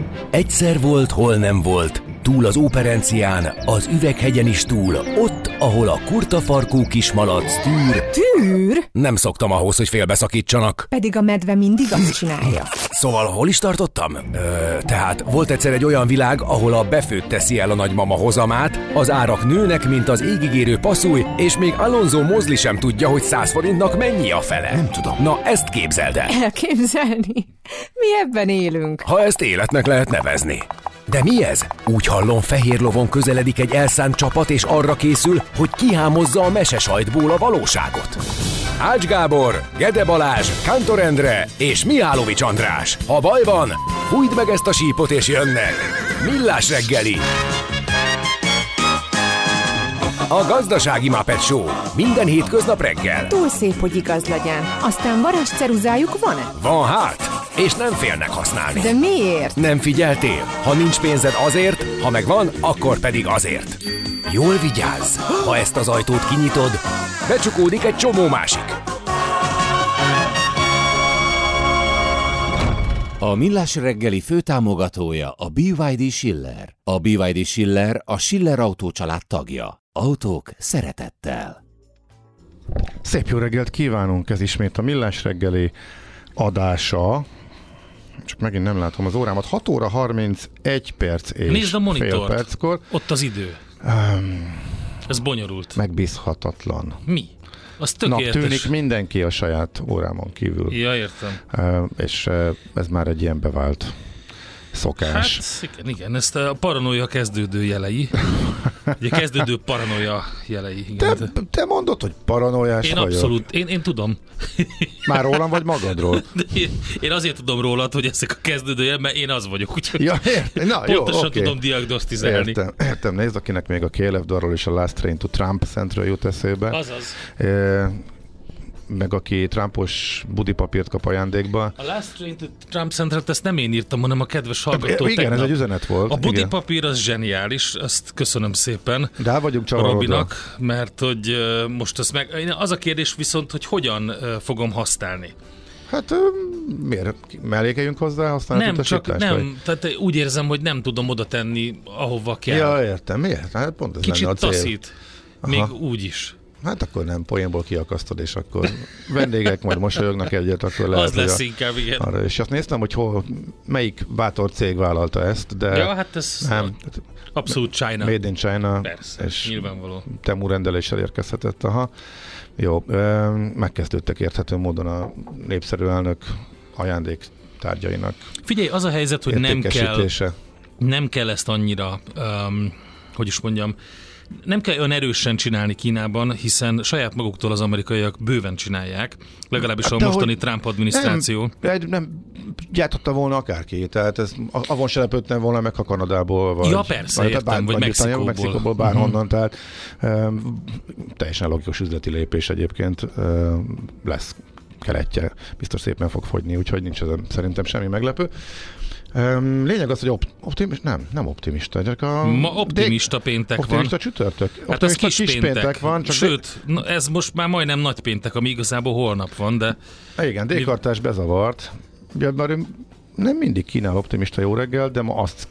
Egyszer volt, hol nem volt, túl az Óperencián, az Üveghegyen is túl, ott, ahol a kurtafarkú kismalac tűr. Tűr? Nem szoktam ahhoz, hogy félbeszakítsanak. Pedig a medve mindig azt csinálja. Szóval hol is tartottam? Tehát volt egyszer egy olyan világ, ahol a befőtt teszi el a nagymama hozamát, az árak nőnek, mint az égigérő passzúj, és még Alonso Mosley sem tudja, hogy 100 forintnak mennyi a fele. Nem tudom. Na, ezt képzeld el. Elképzelni? Mi ebben élünk. Ha ezt életnek lehet nevezni. De mi ez? Úgy hallom, fehér lovon közeledik egy elszánt csapat, és arra készül, hogy kihámozza a mesesajtból a valóságot. Ács Gábor, Gede Balázs, Kántor Endre és Mihálovics András. Ha baj van, fújd meg ezt a sípot és jönnek. Millás reggeli. A Gazdasági Muppet Show. Minden hétköznap reggel. Túl szép, hogy igaz legyen. Aztán varázsceruzájuk van-e? Van hát, és nem félnek használni. De miért? Nem figyeltél? Ha nincs pénzed azért, ha megvan, akkor pedig azért. Jól vigyázz! Ha ezt az ajtót kinyitod, becsukódik egy csomó másik. A Millás reggeli főtámogatója a BYD Schiller. A BYD Schiller a Schiller Autó család tagja. Autók szeretettel. Szép jó reggelt kívánunk, ez ismét a Millás reggeli adása. Csak megint nem látom az órámat. 6 óra 31 perc és nézd a monitort, fél perckor. ott az idő. Ez bonyolult. Megbízhatatlan. Mi? Az tökéletes. Tűnik mindenki a saját órámon kívül. Ja, értem. És ez már egy ilyen bevált szokás. Hát igen, ezt a paranoia kezdődő jelei. Ugye kezdődő paranoia jelei. Igen. Te mondod, hogy paranoiás én vagyok. Abszolút, én tudom. Már rólam vagy magadról? Én azért tudom rólad, hogy ezek a kezdődő jelek, mert én az vagyok. Úgyhogy ja, na, pontosan jó, tudom diagnosztizálni. Értem, nézd, akinek még a KLF-darról és a Last Train to Trump Centről jut eszébe. Azaz. Meg aki Trumpos budipapírt kap ajándékba. A Last Train to Trump Centret ezt nem én írtam, hanem a kedves hallgató igen, tegnap. ez egy üzenet volt. A budipapír az zseniális, azt köszönöm szépen. De el vagyunk csavarodva. Robinak, mert hogy most ezt meg... Az a kérdés viszont, hogy hogyan fogom használni. Hát miért? Mellékeljünk hozzá, használni nem, utasítást? csak nem, vagy? tehát úgy érzem, hogy nem tudom oda tenni, ahova kell. Ja, értem. Miért? Hát pont ez kicsit lenne a cél. taszít, még úgy is. Hát akkor nem, poénból kiakasztod, és akkor vendégek majd mosolyognak egyet, akkor lehet, az lesz inkább, igen. Arra. És azt néztem, hogy melyik bátor cég vállalta ezt, de ja, hát ez nem. Abszolút China. Made in China. Persze, és nyilvánvaló. Temu rendeléssel érkezhetett, aha. Jó, megkezdődtek érthető módon a népszerű elnök ajándéktárgyainak. Figyelj, az a helyzet, hogy nem kell ezt annyira, hogy is mondjam, nem kell olyan erősen csinálni Kínában, hiszen saját maguktól az amerikaiak bőven csinálják, legalábbis a mostani Trump adminisztráció. Nem gyártotta volna akárki, tehát ez avon se lepődtem volna meg, ha Kanadából vagy. Ja, persze, értem, vagy Mexikóból. Bárhonnan, tehát teljesen logikus üzleti lépés egyébként lesz keletje, biztos szépen fog fogyni, úgyhogy nincs ez szerintem semmi meglepő. Lényeg az, hogy nem optimista. Ma optimista péntek optimista van. Csütörtök. Hát ez kis péntek van. Csak sőt, ez most már majdnem nagy péntek, ami igazából holnap van, de... Igen, D-kartás bezavart. Már nem mindig kínál optimista jó reggel, de ma azt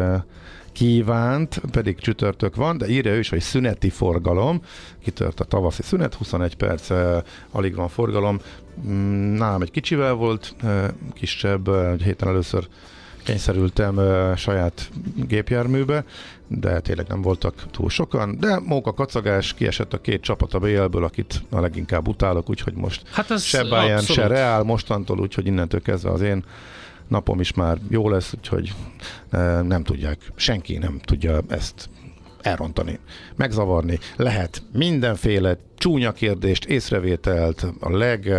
kívánt, pedig csütörtök van, de írja ő is, hogy szüneti forgalom. Kitört a tavaszi szünet, 21 perc, alig van forgalom. Nálam egy kicsivel volt, kisebb, egy héten először kényszerültem saját gépjárműbe, de tényleg nem voltak túl sokan, de móka kacagás, kiesett a két csapat a BL-ből, akit a leginkább utálok, úgyhogy most se Bayern, se Real mostantól, úgyhogy innentől kezdve az én napom is már jó lesz, úgyhogy nem tudják, senki nem tudja ezt elrontani, megzavarni. Lehet mindenféle csúnya kérdést, észrevételt, a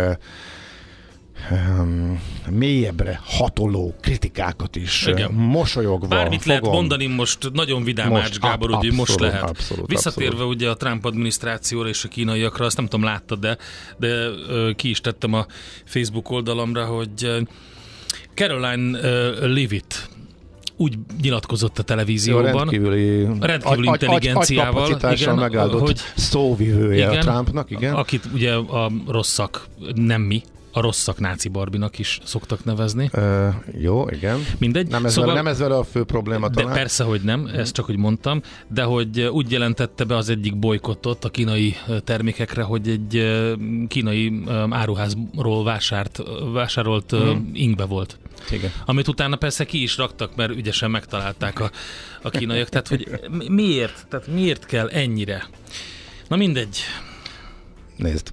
mélyebbre hatoló kritikákat is mosolyogva bármit lehet mondani most, nagyon vidám Ács Gábor, úgyhogy most lehet. Abszolút, visszatérve ugye a Trump adminisztrációra és a kínaiakra, azt nem tudom, láttad, de ki is tettem a Facebook oldalamra, hogy Caroline Leavitt úgy nyilatkozott a televízióban. Rendkívüli intelligenciával. Igen, megáldott hogy szóvivője a Trumpnak, igen. Akit ugye a rosszak, nem mi, A rosszak náci Barbinak is szoktak nevezni. Jó, igen. Mindegy. Nem ez vele a fő probléma talán? De persze, hogy nem, ezt csak úgy mondtam, de hogy úgy jelentette be az egyik bolykottot a kínai termékekre, hogy egy kínai áruházról vásárolt ingbe volt. Igen. Amit utána persze ki is raktak, mert ügyesen megtalálták a kínaiak. Tehát, hogy miért? Tehát miért kell ennyire? Na mindegy. Nézd.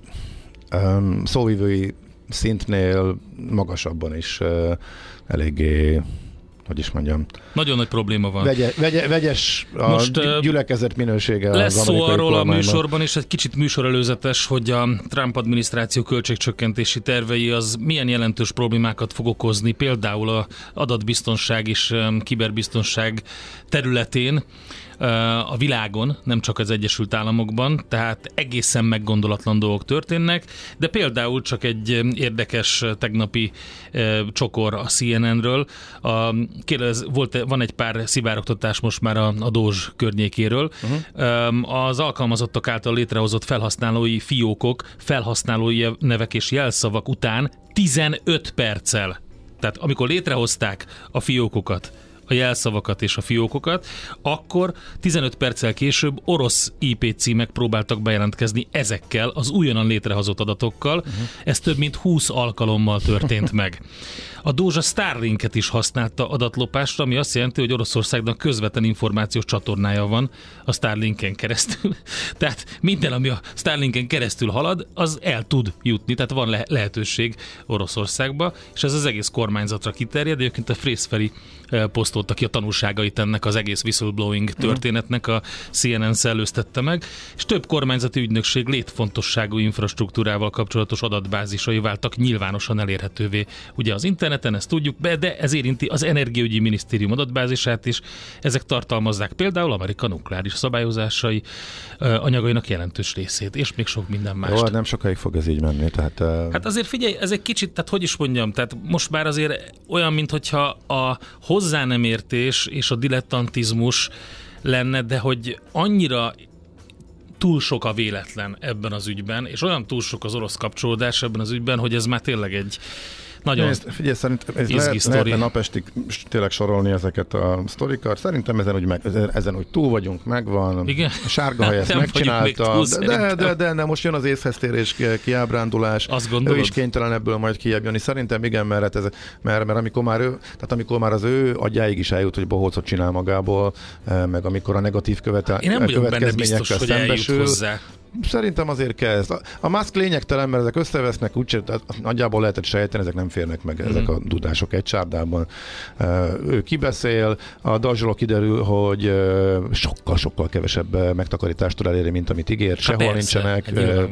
Szóvivői szintnél magasabban is eléggé, hogy is mondjam. Nagyon nagy probléma van. Vegyes a most, gyülekezet minősége. Lesz szó arról a műsorban, és egy kicsit műsorelőzetes, hogy a Trump adminisztráció költségcsökkentési tervei az milyen jelentős problémákat fog okozni, például az adatbiztonság és kiberbiztonság területén, a világon, nem csak az Egyesült Államokban, tehát egészen meggondolatlan dolgok történnek, de például csak egy érdekes tegnapi csokor a CNN-ről. Van egy pár szivárogtatás most már a Doge környékéről. Az alkalmazottak által létrehozott felhasználói fiókok, felhasználói nevek és jelszavak után 15 perccel, tehát amikor létrehozták a fiókokat, a jelszavakat és a fiókokat, akkor 15 perccel később orosz IP címek próbáltak bejelentkezni ezekkel az újonnan létrehozott adatokkal. Ez több mint 20 alkalommal történt meg. A Doge Starlinket is használta adatlopásra, ami azt jelenti, hogy Oroszországnak közvetlen információs csatornája van a Starlinken keresztül. Tehát minden, ami a Starlinken keresztül halad, az el tud jutni, tehát van lehetőség Oroszországba, és ez az egész kormányzatra kiterjed. Egyébként a Frészferi posztolta ki a tanulságait ennek az egész whistleblowing történetnek, a CNN szellőztette meg, és több kormányzati ügynökség létfontosságú infrastruktúrával kapcsolatos adatbázisai váltak nyilvánosan elérhetővé. Ugye az interneten, ezt tudjuk, de ez érinti az Energiaügyi Minisztérium adatbázisát is. Ezek tartalmazzák például Amerika nukleáris szabályozásai anyagainak jelentős részét, és még sok minden mást. Jó, nem sokáig fog ez így menni. Tehát, hát azért figyelj, ez egy kicsit, tehát hogy is mondjam, tehát most már azért olyan, minthogyha a hozzá nem értés és a dilettantizmus lenne, de hogy annyira túl sok a véletlen ebben az ügyben, és olyan túl sok az orosz kapcsolódás ebben az ügyben, hogy ez már tényleg egy nagyon figyelj, szerintem lehetne napestig tényleg sorolni ezeket a sztorikat. Szerintem ezen úgy túl vagyunk, megvan. Igen? A Sárgahaj ezt megcsinálta. De most jön az észhez térés, kiábrándulás. Azt gondolod? Ő is kénytelen ebből majd kijebb. Szerintem igen, mert amikor már az ő agyáig is eljut, hogy bohócot csinál magából, meg amikor a negatív következményekkel szembesül. Szerintem azért kezd. A Musk lényegtelen, mert ezek összevesznek, úgyse nagyjából lehetett sejteni, ezek nem férnek meg, ezek a dudások egy csárdában. Ő kibeszél, a Dazsról kiderül, hogy sokkal kevesebb megtakarítást tud elérni, mint amit ígért, sehol nincsenek.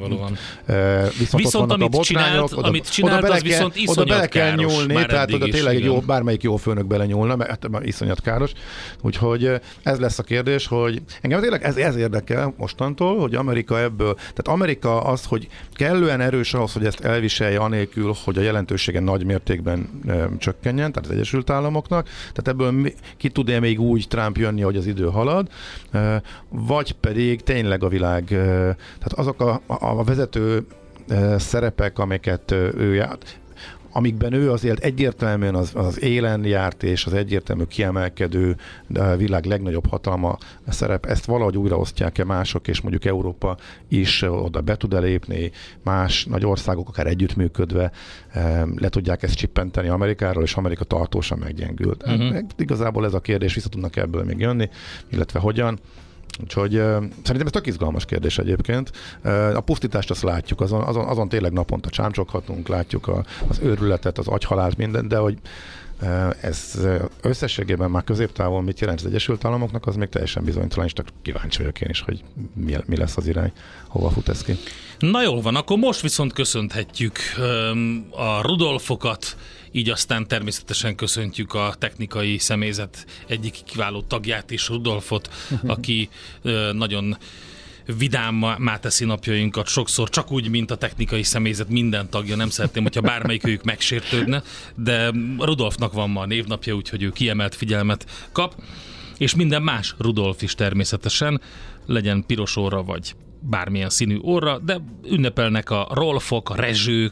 Viszont amit csinált, az viszont iszonyat oda bele kell káros, nyúlni, tehát oda tényleg bármelyik jó főnök bele nyúlna, mert iszonyat káros. Úgyhogy ez lesz a kérdés, hogy engem tényleg ez érdekel mostantól, hogy Amerika tehát Amerika az, hogy kellően erős ahhoz, hogy ezt elviselje anélkül, hogy a jelentősége nagy mértékben csökkenjen, tehát az Egyesült Államoknak, tehát ebből ki tud-e még úgy Trump jönni, hogy az idő halad, vagy pedig tényleg a világ, tehát azok a vezető szerepek, amiket ő járt, amikben ő azért egyértelműen az élen járt, és az egyértelmű kiemelkedő, de a világ legnagyobb hatalma szerep, ezt valahogy újraosztják-e mások, és mondjuk Európa is oda be tud lépni, más nagy országok akár együttműködve le tudják ezt csippenteni Amerikáról, és Amerika tartósan meggyengült. Igazából ez a kérdés, vissza tudnak ebből még jönni, illetve hogyan. Úgyhogy szerintem ez tök izgalmas kérdés egyébként. A pusztítást azt látjuk, azon tényleg naponta csámcsoghatunk, látjuk az őrületet, az agyhalált, mindent, de hogy ez összességében már középtávon mit jelent az Egyesült Államoknak, az még teljesen bizonytalan, és kíváncsi vagyok én is, hogy mi lesz az irány, hova fut ez ki. Na jól van, akkor most viszont köszönhetjük a Rudolfokat, így aztán természetesen köszöntjük a technikai személyzet egyik kiváló tagját is, Rudolfot, aki nagyon vidámmá teszi napjainkat sokszor, csak úgy, mint a technikai személyzet minden tagja. Nem szeretném, hogyha bármelyikőjük megsértődne, de Rudolfnak van ma a névnapja, úgyhogy ő kiemelt figyelmet kap, és minden más Rudolf is természetesen, legyen piros orra vagy bármilyen színű orra, de ünnepelnek a Rolfok, a Rezsők,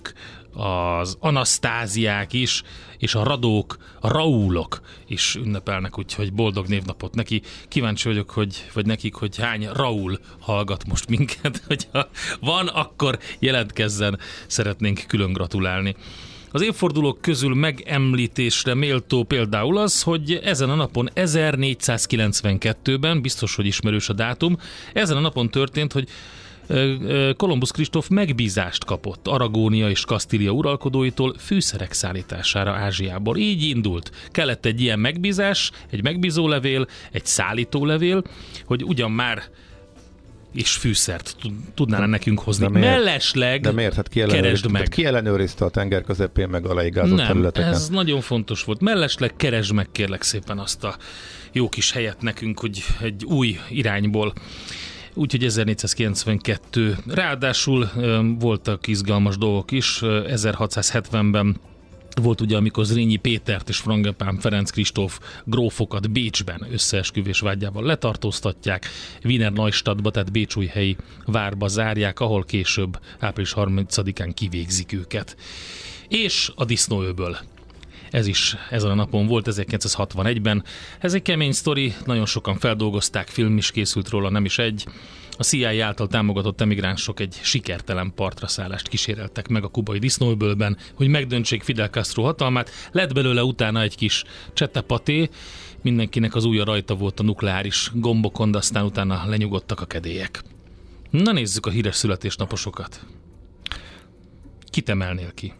az Anasztáziák is, és a Radók, a Raúlok is ünnepelnek, úgyhogy boldog névnapot neki. Kíváncsi vagyok, vagy nekik, hogy hány Raúl hallgat most minket, hogyha van, akkor jelentkezzen, szeretnénk külön gratulálni. Az évfordulók közül megemlítésre méltó például az, hogy ezen a napon 1492-ben, biztos, hogy ismerős a dátum, ezen a napon történt, hogy Kolumbusz Kristóf megbízást kapott Aragónia és Kasztília uralkodóitól fűszerek szállítására Ázsiából. Így indult. Kellett egy ilyen megbízás, egy megbízólevél, egy szállítólevél, hogy ugyan már és fűszert tudnána nekünk hozni. Mellesleg de miért? Keresd meg. Ki ellenőrizte a tenger közepén meg a leigázott területeken? Ez nagyon fontos volt. Mellesleg keresd meg kérlek szépen azt a jó kis helyet nekünk, hogy egy új irányból. Úgyhogy 1492. Ráadásul voltak izgalmas dolgok is. 1670-ben volt ugye, amikor Zrínyi Pétert és Frangepán Ferenc Kristóf grófokat Bécsben összeesküvés vágyával letartóztatják, Wiener Neustadtba, tehát bécsújhelyi várba zárják, ahol később április 30-án kivégzik őket. És a disznóöböl. Ez is ezen a napon volt, 1961-ben. Ez egy kemény sztori, nagyon sokan feldolgozták, film is készült róla, nem is egy. A CIA által támogatott emigránsok egy sikertelen partraszállást kíséreltek meg a kubai disznóöbölben, hogy megdöntsék Fidel Castro hatalmát. Lett belőle utána egy kis csettepaté, mindenkinek az ujja rajta volt a nukleáris gombokon, de aztán utána lenyugodtak a kedélyek. Na nézzük a híres születésnaposokat. Kit emelnél ki?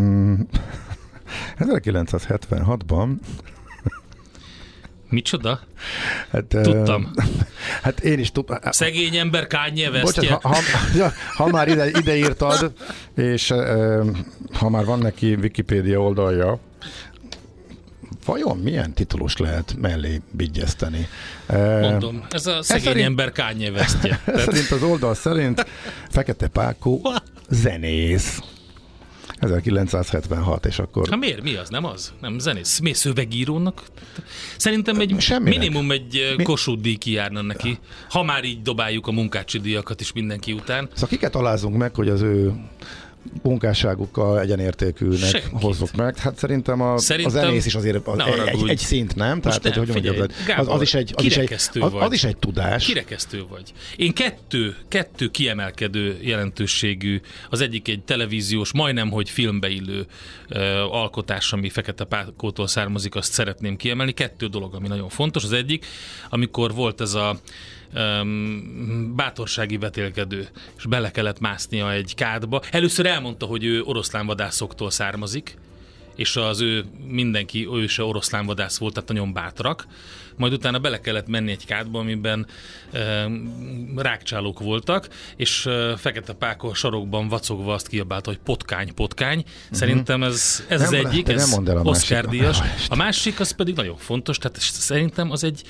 1976-ban Micsoda? Hát, tudtam. Hát én is tudtam. Szegény ember Kanye Westje. Ha már ide írtad, és ha már van neki Wikipédia oldalja, vajon milyen titulus lehet mellé bigyeszteni? Mondom, ez a szegény ember Kanye Westje. Szerint az oldal szerint Fekete Pákó zenész. 1976, és akkor... Hát miért? Mi az? Nem az? Nem zenész? Mi szövegírónak? Szerintem minimum egy Kossuth díj kijárna neki, ha már így dobáljuk a munkácsi díjakat is mindenki után. Szóval kiket alázunk meg, hogy az ő munkásságukkal egyenértékűnek hozzuk meg. Hát szerintem a zenész is azért egy szint, nem? Tehát, nem, hogy figyelj, Gábor, az is egy tudás. Kirekesztő vagy. Én kettő kiemelkedő jelentőségű, az egyik egy televíziós, majdnem, hogy filmbe illő alkotás, ami Fekete Pákótól származik, azt szeretném kiemelni. 2 dolog, ami nagyon fontos. Az egyik, amikor volt ez a bátorsági vetélkedő, és bele kellett másznia egy kádba. Először elmondta, hogy ő oroszlánvadászoktól származik, és ő se oroszlánvadász volt, tehát nagyon bátrak. Majd utána bele kellett menni egy kádba, amiben rákcsálók voltak, és Fekete Pákó sarokban vacogva azt kiabálta, hogy potkány, potkány. Szerintem ez az egyik, ez Oscar-díjas. A másik az pedig nagyon fontos, tehát szerintem az egy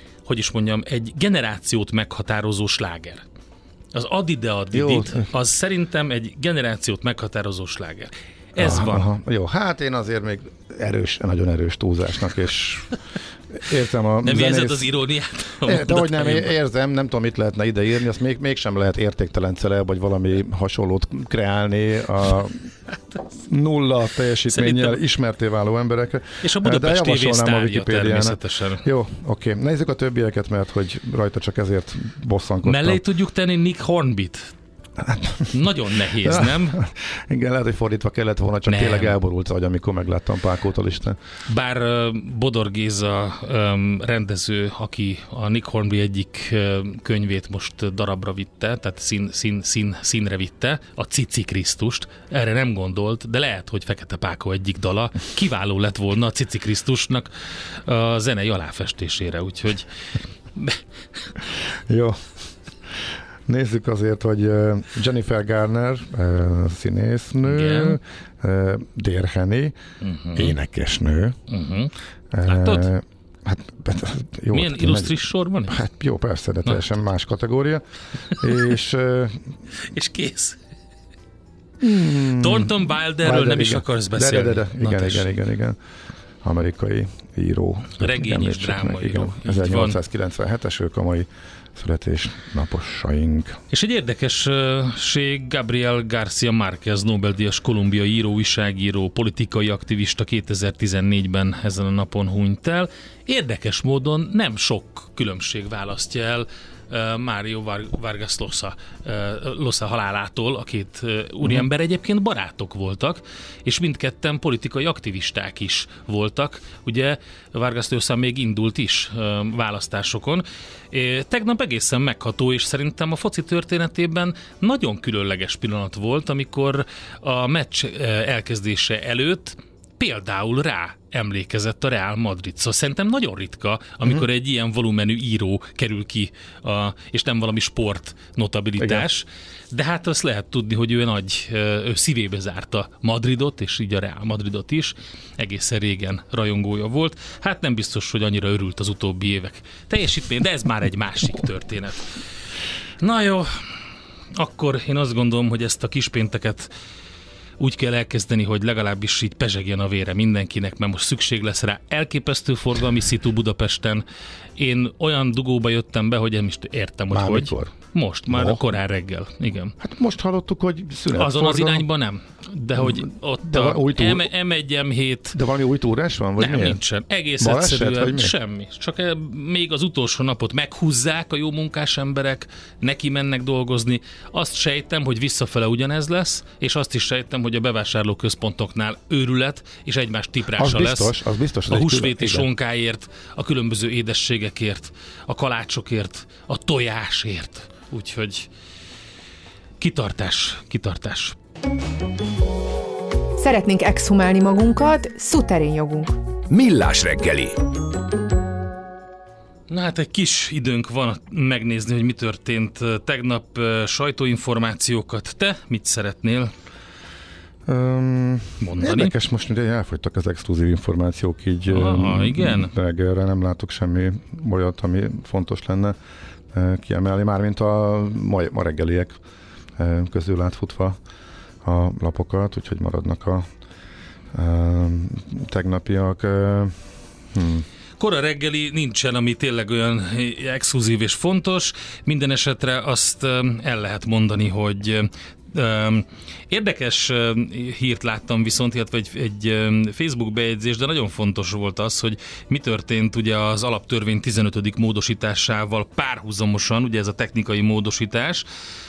egy generációt meghatározó sláger. Az Adidit, az szerintem egy generációt meghatározó sláger. Ez van. Aha. Jó, hát én azért még nagyon erős túlzásnak, és értem a nem érzed az iróniát? De hogy nem érzem, nem tudom, mit lehetne ideírni, azt mégsem lehet értéktelencele, vagy valami hasonlót kreálni a nulla teljesítménnyel ismerté váló emberekre. És a Budapest TV sztárja természetesen. Jó, oké. Nézzük a többieket, mert hogy rajta csak ezért bosszankodtam. Mellé tudjuk tenni Nick Hornbyt. Nagyon nehéz, nem? Igen, lehet, hogy fordítva kellett volna, csak tényleg elborult agy, amikor megláttam Pákót a listán. Bár Bodor Géza rendező, aki a Nick Hornby egyik könyvét most darabra vitte, tehát színre vitte, a Cici Krisztust, erre nem gondolt, de lehet, hogy Fekete Pákó egyik dala kiváló lett volna a Cici Krisztusnak a zenei aláfestésére, úgyhogy... Jó. Nézzük azért, hogy Jennifer Garner, színésznő, Dear Henny, énekesnő. Látod? Hát, jó, milyen illusztris sor van? Hát jó, persze, de teljesen más kategória. És kész. Thornton Wilderről nem is akarsz beszélni. Igen. amerikai író. Regény és drámaíró. 1897-es, ők a mai születésnaposaink. És egy érdekesség, Gabriel García Márquez, Nobel-díjas kolumbiai író, újságíró, politikai aktivista 2014-ben ezen a napon hunyt el. Érdekes módon nem sok különbség választja el Mario Vargas Llosa halálától. A két úriember egyébként barátok voltak, és mindketten politikai aktivisták is voltak. Ugye Vargas Llosa még indult is választásokon. Tegnap egészen megható, és szerintem a foci történetében nagyon különleges pillanat volt, amikor a meccs elkezdése előtt például rá emlékezett a Real Madrid. Szóval szerintem nagyon ritka, amikor egy ilyen volumenű író kerül ki, és nem valami sport notabilitás. Igen. De hát azt lehet tudni, hogy ő szívébe zárta Madridot, és így a Real Madridot is. Egészen régen rajongója volt. Hát nem biztos, hogy annyira örült az utóbbi évek teljesítmény, de ez már egy másik történet. Na jó, akkor én azt gondolom, hogy ezt a kispénteket úgy kell elkezdeni, hogy legalábbis így pezsegjen a vére mindenkinek, mert most szükség lesz rá. Elképesztő forgalmi szitu Budapesten. Én olyan dugóba jöttem be, hogy nem is értem, hogy mikor? Most, már korán reggel. Igen. Hát most hallottuk, hogy szünet. Azon az irányban nem. De hogy ott M1, M7... De valami új túrás van? Vagy nem, nincsen. Egész egyszerűen semmi. Csak még az utolsó napot meghúzzák a jó munkás emberek, neki mennek dolgozni. Azt sejtem, hogy visszafele ugyanez lesz, és azt is sejtem, hogy a bevásárlóközpontoknál őrület és egymás tiprása lesz. Az biztos. A húsvéti sonkáért, a különböző édességekért, a kalácsokért, a tojásért. Úgyhogy kitartás. Szeretnénk exhumálni magunkat, szuterén jogunk. Millás reggeli. Na hát egy kis időnk van megnézni, hogy mi történt tegnap, sajtóinformációkat. Te mit szeretnél mondani? Érdekes, most ugye elfogytak az exkluzív információk, így igen? reggelre nem látok semmi olyat, ami fontos lenne kiemelni, mármint a ma reggeliek közül átfutva a lapokat, úgyhogy maradnak a tegnapiak. Kora reggeli nincsen, ami tényleg olyan exkluzív és fontos. Minden esetre azt el lehet mondani, hogy érdekes hírt láttam viszont, illetve egy Facebook bejegyzés, de nagyon fontos volt az, hogy mi történt ugye az alaptörvény 15. módosításával párhuzamosan, ugye ez a technikai módosítás.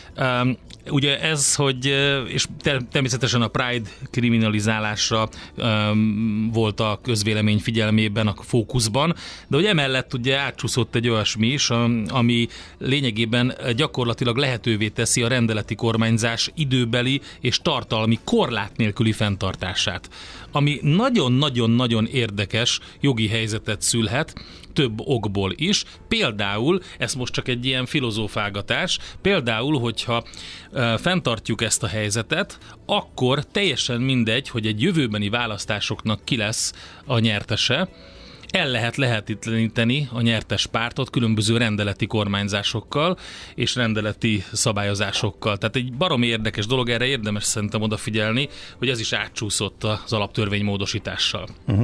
Ugye ez, hogy, és természetesen a Pride kriminalizálása volt a közvélemény figyelmében, a fókuszban, de hogy emellett ugye átcsúszott egy olyasmi is, ami lényegében gyakorlatilag lehetővé teszi a rendeleti kormányzás időbeli és tartalmi korlát nélküli fenntartását, ami nagyon-nagyon-nagyon érdekes jogi helyzetet szülhet, több okból is. Például, ez most csak egy ilyen filozófálgatás, például, hogyha fenntartjuk ezt a helyzetet, akkor teljesen mindegy, hogy egy jövőbeni választásoknak ki lesz a nyertese, el lehet lehetetleníteni a nyertes pártot különböző rendeleti kormányzásokkal és rendeleti szabályozásokkal. Tehát egy baromi érdekes dolog, erre érdemes szerintem odafigyelni, hogy ez is átcsúszott az alaptörvény módosítással.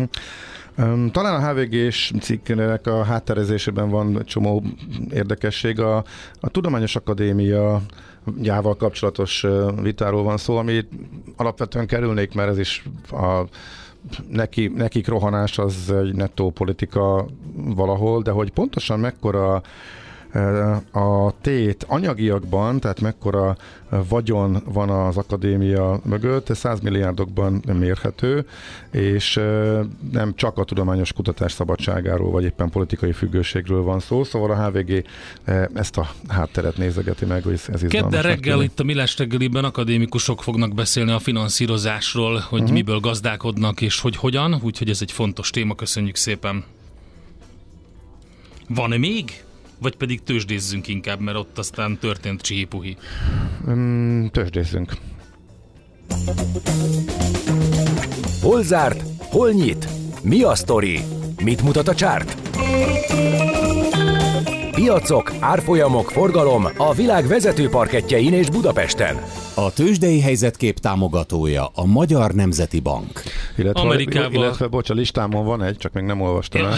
Talán a HVG-s cikknek a hátterezésében van csomó érdekesség. A Tudományos Akadémia jával kapcsolatos vitáról van szó, ami alapvetően kerülnék, mert ez is nekik rohanás az egy nettó politika valahol, de hogy pontosan mekkora a tét anyagiakban, tehát mekkora vagyon van az akadémia mögött, ez 100 milliárdokban mérhető, és nem csak a tudományos kutatás szabadságáról, vagy éppen politikai függőségről van szó, szóval a HVG ezt a hátteret nézegeti meg, hogy ez izgalmas. Kedden reggel itt a Millás reggeliben akadémikusok fognak beszélni a finanszírozásról, hogy miből gazdálkodnak, és hogy hogyan, úgyhogy ez egy fontos téma, köszönjük szépen. Van-e még? Vagy pedig tőzsdézzünk inkább, mert ott aztán történt csihipuhi. Tőzsdézzünk. Hol zárt? Hol nyit? Mi a sztori? Mit mutat a csárt? Piacok, árfolyamok, forgalom a világ vezető parkettjein és Budapesten. A tőzsdei helyzetkép támogatója a Magyar Nemzeti Bank. illetve bocs, a listámon van egy, csak még nem olvastam el.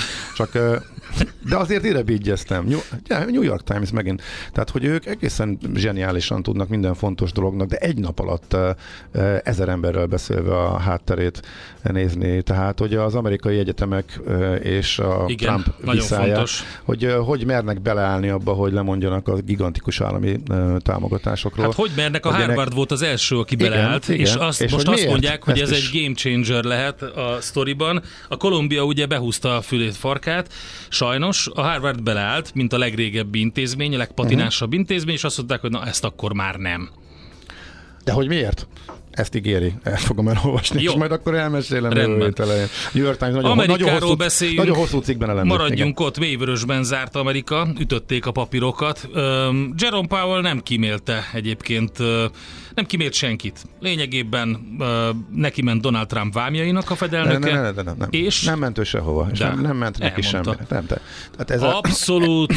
De azért ide-bigyeztem. New York Times megint. Tehát, hogy ők egészen zseniálisan tudnak minden fontos dolognak, de egy nap alatt 1000 emberrel beszélve a hátterét nézni. Tehát, hogy az amerikai egyetemek és a igen, Trump viszája, hogy mernek beleállni abba, hogy lemondjanak a gigantikus állami támogatásokról. Hát hogy mernek? A Harvard volt az első, aki beleállt, és most azt mondják, hogy ez egy game changer lehet a sztoriban. A Columbia ugye behúzta a fülét, farkát, sajnos a Harvard beleállt, mint a legrégebbi intézmény, a legpatinásabb intézmény, és azt mondták, hogy na ezt akkor már nem. De hogy miért? Ezt ígéri. Ezt fogom elolvasni, jó. És majd akkor elmesélem jövő hét elején. New York Times nagyon hosszú cikkben elemzik. Maradjunk ott, mélyvörösben zárt Amerika, ütötték a papírokat. Jerome Powell nem kímélte egyébként, nem kímélt senkit. Lényegében neki ment Donald Trump vámjainak a fedelnöke. Nem. És nem ment ő sehova. És nem ment neki semmi. Abszolút.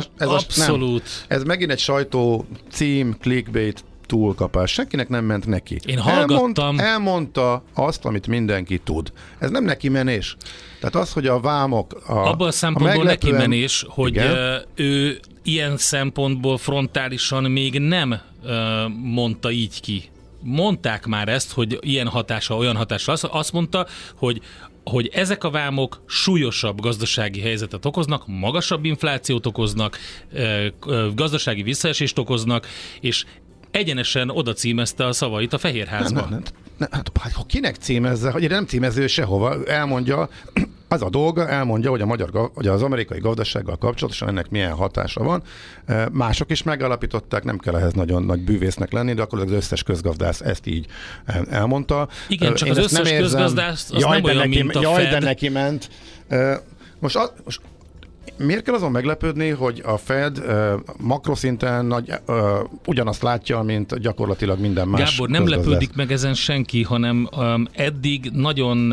Ez megint egy sajtó cím, clickbait, túlkapás. Senkinek nem ment neki. Én hallgattam. Elmondta azt, amit mindenki tud. Ez nem neki menés. Tehát az, hogy a vámok... Abban a szempontból neki menés, hogy ő ilyen szempontból frontálisan még nem mondta így ki. Mondták már ezt, hogy ilyen hatása, olyan hatása. Azt mondta, hogy ezek a vámok súlyosabb gazdasági helyzetet okoznak, magasabb inflációt okoznak, gazdasági visszaesést okoznak, és egyenesen oda címezte a szavait a Fehérházba. Hát kinek címezze? Hogy nem címező sehova. Elmondja, az a dolga, elmondja, hogy az amerikai gazdasággal kapcsolatosan ennek milyen hatása van. Mások is megállapították, nem kell ehhez nagyon nagy bűvésznek lenni, de akkor az összes közgazdász ezt így elmondta. Igen, csak az összes közgazdász az nem olyan, mint a Fed. De neki ment. Most miért kell azon meglepődni, hogy a Fed makroszinten ugyanazt látja, mint gyakorlatilag minden más Gábor, nem lepődik meg ezen senki, hanem eddig nagyon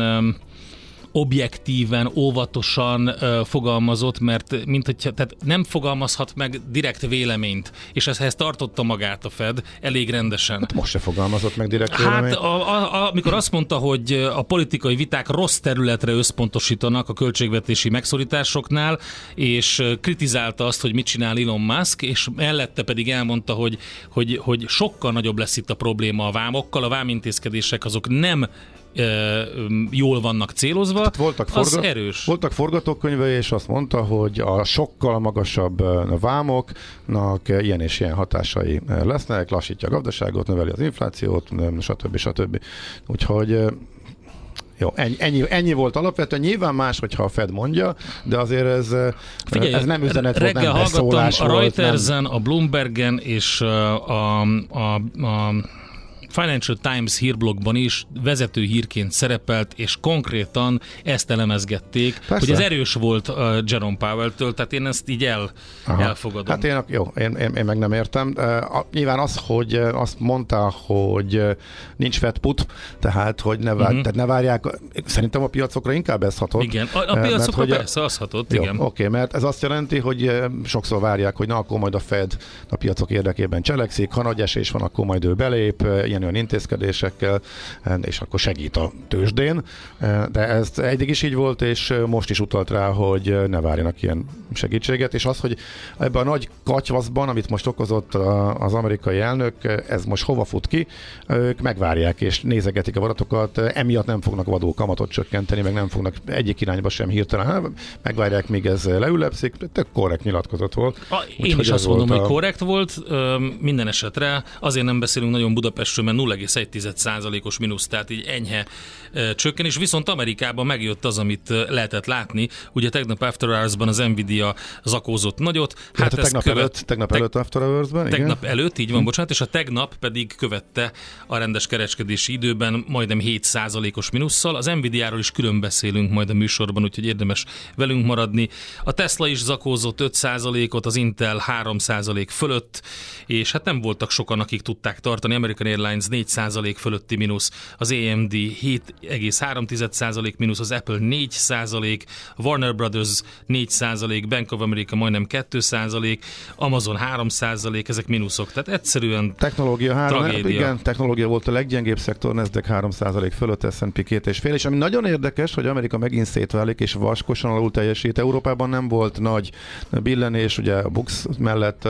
objektíven, óvatosan fogalmazott, mert tehát nem fogalmazhat meg direkt véleményt, és ehhez tartotta magát a Fed elég rendesen. Hát most se fogalmazott meg direkt véleményt. Amikor azt mondta, hogy a politikai viták rossz területre összpontosítanak a költségvetési megszorításoknál, és kritizálta azt, hogy mit csinál Elon Musk, és mellette pedig elmondta, hogy sokkal nagyobb lesz itt a probléma a vámokkal, a vámintézkedések azok nem jól vannak célozva, az erős. Voltak forgatókönyvei, és azt mondta, hogy a sokkal magasabb vámoknak ilyen és ilyen hatásai lesznek, lassítja a gazdaságot, növeli az inflációt, stb. Úgyhogy jó, ennyi volt alapvetően. Nyilván más, hogyha a Fed mondja, de azért ez nem üzenet volt, nem beszólás volt. A Reutersen, a Bloombergen és a Financial Times hírblogban is vezető hírként szerepelt, és konkrétan ezt elemezgették, persze, hogy ez erős volt Jerome Powell-től, tehát én ezt így elfogadom. Hát én meg nem értem. Nyilván az, hogy azt mondta, hogy nincs Fed put, tehát hogy ne várják, szerintem a piacokra inkább ez hatott. Igen, a piacokra persze az hatott, jó, igen. Oké, mert ez azt jelenti, hogy sokszor várják, hogy na akkor majd a Fed a piacok érdekében cselekszik, ha nagy esés van, akkor majd ő belép, olyan intézkedésekkel, és akkor segít a tőzsdén, de ez eddig is így volt, és most is utalt rá, hogy ne várjanak ilyen segítséget, és az, hogy ebben a nagy katyvaszban, amit most okozott az amerikai elnök, ez most hova fut ki, ők megvárják, és nézegetik a adatokat, emiatt nem fognak vadul kamatot csökkenteni, meg nem fognak egyik irányba sem hirtelen, megvárják, míg ez leülepszik, tök korrekt nyilatkozat volt. Én is azt mondom, hogy korrekt volt, minden esetre, azért nem beszélünk nagyon Budapestről, mert 0,1%-os mínusz, tehát így enyhe csökkenés, viszont Amerikában megjött az, amit lehetett látni. Ugye tegnap After Hours-ban az Nvidia zakózott nagyot. Hát tegnap előtt After Hours-ban? Tegnap előtt, így van, bocsánat, és a tegnap pedig követte a rendes kereskedési időben majdnem 7%-os mínusszal. Az Nvidia-ról is külön beszélünk majd a műsorban, úgyhogy érdemes velünk maradni. A Tesla is zakózott 5%-ot, az Intel 3% fölött, és hát nem voltak sokan, akik tudták tartani. American Airlines Airlines 4% fölötti mínusz, az AMD 7,3% mínusz, az Apple 4%, Warner Brothers 4%, Bank of America majdnem 2%, Amazon 3%, ezek mínuszok, tehát egyszerűen tragédia. Igen, technológia volt a leggyengébb szektor, Nasdaq 3% fölött, S&P 2,5%, és ami nagyon érdekes, hogy Amerika megint szétválik, és vaskosan alul teljesít. Európában nem volt nagy billenés, ugye a Bux mellett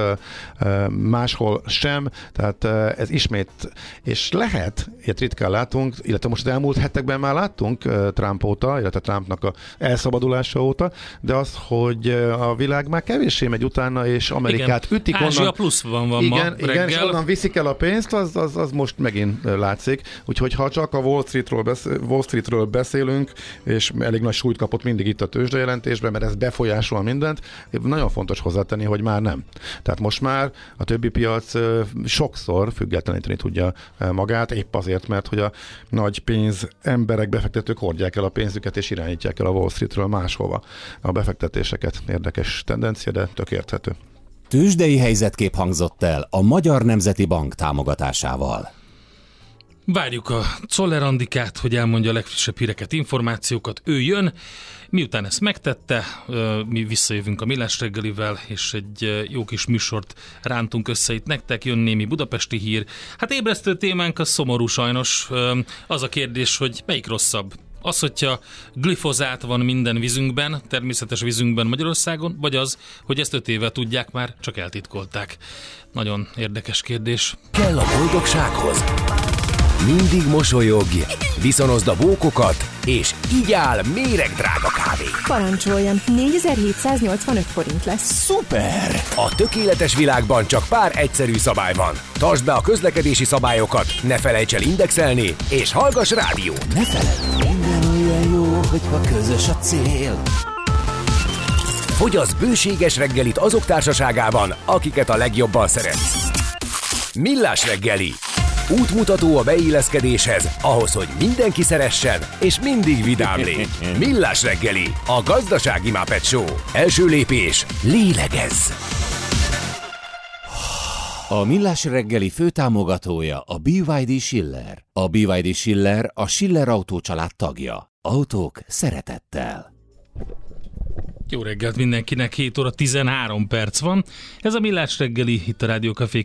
máshol sem, tehát ez ismét, és lehet, ilyet ritkán látunk, illetve most az elmúlt hetekben már láttunk Trump óta, illetve Trumpnak a elszabadulása óta, de az, hogy a világ már kevéssé megy utána, és Amerikát igen. ütik Ázsia onnan. pluszban van igen, ma reggel. És onnan viszik el a pénzt, az most megint látszik. Úgyhogy ha csak a Wall Streetről beszélünk, és elég nagy súlyt kapott mindig itt a tőzsdejelentésben, mert ez befolyásol mindent, nagyon fontos hozzátenni, hogy már nem. Tehát most már a többi piac sokszor függetleníteni tudja magát, épp azért, mert hogy a nagy pénz emberek, befektetők hordják el a pénzüket, és irányítják el a Wall Streetről máshova a befektetéseket. Érdekes tendencia, de tök érthető. Tőzsdei helyzetkép hangzott el a Magyar Nemzeti Bank támogatásával. Várjuk a Czoller Andikát, hogy elmondja a legfrissebb híreket, információkat. Ő jön, miután ezt megtette, mi visszajövünk a Millás reggelivel, és egy jó kis műsort rántunk össze itt nektek, jön némi budapesti hír. Hát ébresztő témánk az szomorú sajnos. Az a kérdés, hogy melyik rosszabb? Az, hogyha glifozát van minden vízünkben, természetes vízünkben Magyarországon, vagy az, hogy ezt 5 éve tudják már, csak eltitkolták. Nagyon érdekes kérdés. Kell a boldogsághoz. Mindig mosolyogj, viszonozd a bókokat, és így áll méregdrága kávé. Parancsoljon, 4785 forint lesz. Szuper! A tökéletes világban csak pár egyszerű szabály van. Tartsd be a közlekedési szabályokat, ne felejts el indexelni, és hallgass rádiót. Ne feledd, minden olyan jó, hogyha közös a cél. Fogyasz bőséges reggelit azok társaságában, akiket a legjobban szeretsz. Millás reggeli. Útmutató a beilleszkedéshez, ahhoz, hogy mindenki szeressen, és mindig vidám légy. Millás reggeli, a gazdasági Muppet Show. Első lépés, lélegezz! A Millás reggeli főtámogatója a BYD Schiller. A BYD Schiller a Schiller Autó család tagja. Autók szeretettel. Jó reggelt mindenkinek, 7 óra 13 perc van. Ez a Millás reggeli, itt a Rádió Café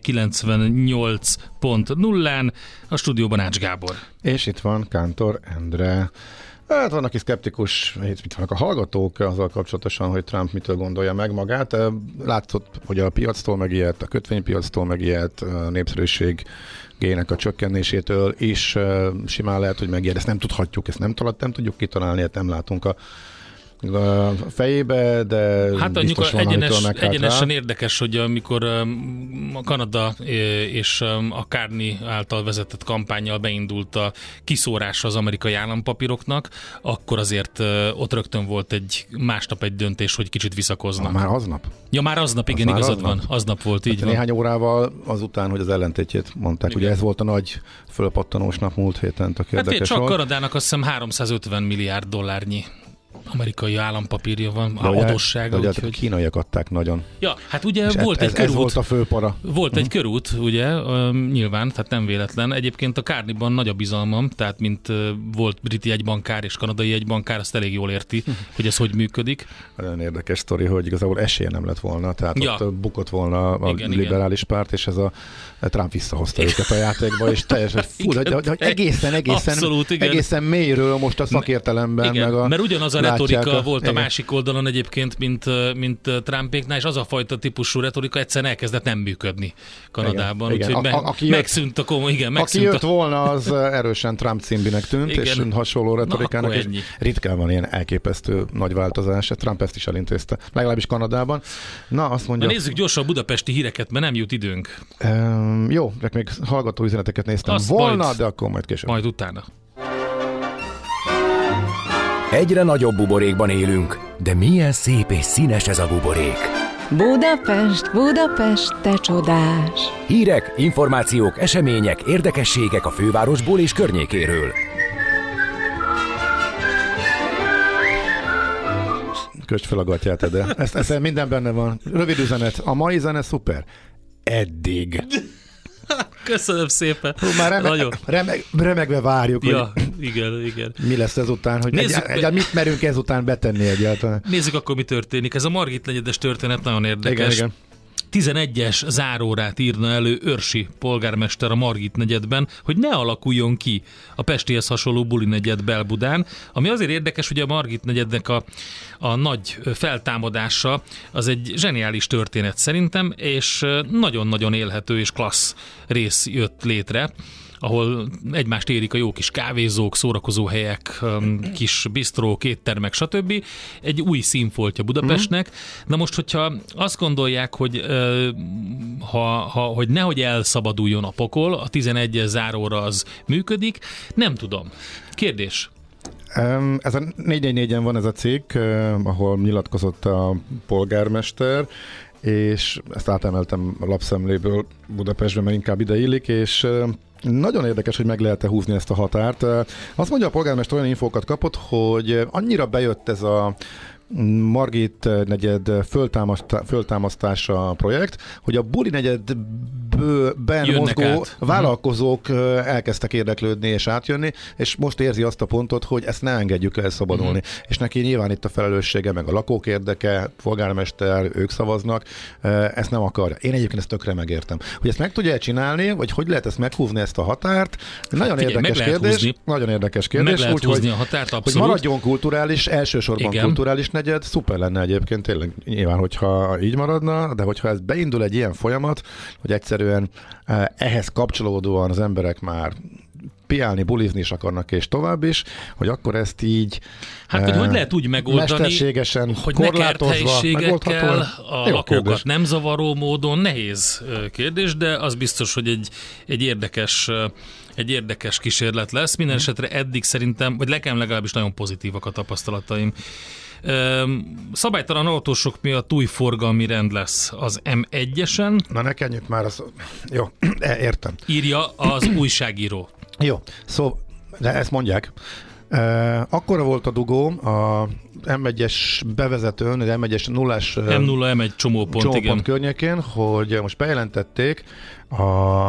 98.0-án, a stúdióban Ács Gábor. És itt van Kántor Endre. Hát van, aki szkeptikus, itt vannak a hallgatók azzal kapcsolatosan, hogy Trump mitől gondolja meg magát. Látszott, hogy a piactól megijedt, a kötvénypiactól megijedt, a népszerűségének a csökkenésétől is simán lehet, hogy megijed. Ezt nem tudhatjuk, ezt nem tudjuk kitalálni, nem látunk a fejébe, de hát biztos van, egyenesen érdekes, hogy amikor a Kanada és a Carney által vezetett kampánnyal beindult a kiszórása az amerikai állampapíroknak, akkor azért ott rögtön volt másnap egy döntés, hogy kicsit visszakoznak. Már aznap? Ja, már aznap, igen, igazad van. Aznap volt, így van. Néhány órával azután, hogy az ellentétjét mondták. Igen. Ugye ez volt a nagy fölpattanós nap múlt héten, tök érdekes hát csak volt. Kanadának azt hiszem 350 milliárd dollárnyi amerikai állampapírja van, adóssága. De a kínaiak adták nagyon. Ja, hát ugye volt egy körút. Ez volt a főpara. Volt egy körút, ugye, nyilván, tehát nem véletlen. Egyébként a Carneyban nagy a bizalmam, tehát mint volt briti egybankár és kanadai egybankár, azt elég jól érti, hogy ez hogy működik. Nagyon érdekes sztori, hogy igazából esélye nem lett volna, tehát ott bukott volna a liberális párt, és ez a Trump visszahozta őket a játékba, és teljesen hogy egészen mélyről most a szakértelemben. Igen, meg a mert ugyanaz a retorika volt a másik oldalon egyébként, mint Trumpéknál, és az a fajta típusú retorika egyszerűen elkezdett nem működni Kanadában. Igen. Úgyhogy megszűnt a komoly, igen, megszűnt. Aki jött volna, az erősen Trump címbinek tűnt, igen. És hasonló retorikának, és ritkán van ilyen elképesztő nagy változás. Trump ezt is elintézte, legalábbis Kanadában. Na, azt mondja... Na nézzük gyorsan a budapesti híreket, mert nem jut időnk. Jó, de még hallgató üzeneteket néztem de akkor majd később. Majd utána. Egyre nagyobb buborékban élünk, de milyen szép és színes ez a buborék. Budapest, Budapest, te csodás! Hírek, információk, események, érdekességek a fővárosból és környékéről. Kösd fel a gatyát, de ezt minden benne van. Rövid üzenet. A mai zene szuper. Eddig. Köszönöm szépen. Már remegve várjuk, ja, hogy igen. mi lesz ezután, hogy mit merünk ezután betenni egyáltalán. Nézzük akkor, mi történik. Ez a Margit negyedes történet nagyon érdekes. Igen. 11-es zárórát írna elő Őrsi polgármester a Margit negyedben, hogy ne alakuljon ki a Pestihez hasonló buli negyed Belbudán, ami azért érdekes, hogy a Margit negyednek a nagy feltámadása az egy zseniális történet szerintem, és nagyon-nagyon élhető és klassz rész jött létre, ahol egymást érik a jó kis kávézók, szórakozó helyek, kis bistrók, éttermek, stb. Egy új színfoltja Budapestnek. Na most, hogyha azt gondolják, hogy hogy nehogy elszabaduljon a pokol, a 11-es záróra az működik, nem tudom. Kérdés. Ez a 444-en van ez a cikk, ahol nyilatkozott a polgármester, és ezt átemeltem a lapszemléből Budapestbe, mert inkább ide illik, és nagyon érdekes, hogy meg lehet-e húzni ezt a határt. Azt mondja a polgármester, olyan infókat kapott, hogy annyira bejött ez a Margit negyed föltámasztása projekt, hogy a buli negyedben mozgó vállalkozók elkezdtek érdeklődni és átjönni, és most érzi azt a pontot, hogy ezt ne engedjük el szabadulni. És neki nyilván itt a felelőssége, meg a lakók érdeke, polgármester, ők szavaznak, ezt nem akarja. Én egyébként ezt tökre megértem. Hogy ezt meg tudja csinálni, vagy hogy lehet ezt meghúzni, ezt a határt? Nagyon érdekes kérdés. Nagyon érdekes kérdés. Meg lehet húzni a határt, abszolút. Hogy maradjon kulturális, elsősorban kulturális negyed, szuper lenne egyébként tényleg nyilván, hogyha így maradna, de hogyha ez beindul egy ilyen folyamat, hogy egyszerűen ehhez kapcsolódóan az emberek már piálni, bulizni is akarnak, és tovább is, hogy akkor ezt így hogy lehet úgy megoldani, mesterségesen, hogy ne kerthelyiségekkel a lakókat kérdés. nem zavaró módon, nehéz kérdés, de az biztos, hogy egy érdekes kísérlet lesz. Minden esetre eddig szerintem, vagy nekem legalábbis nagyon pozitívak a tapasztalataim. Szabálytalan autósok miatt új forgalmi rend lesz az M1-esen. Na ne kenjük már, jó, értem. Írja az újságíró. Jó, szóval, de ezt mondják. Akkora volt a dugó a M1-es bevezetőn, az M1-es nullás M0, M1 csomópont környékén, hogy most bejelentették a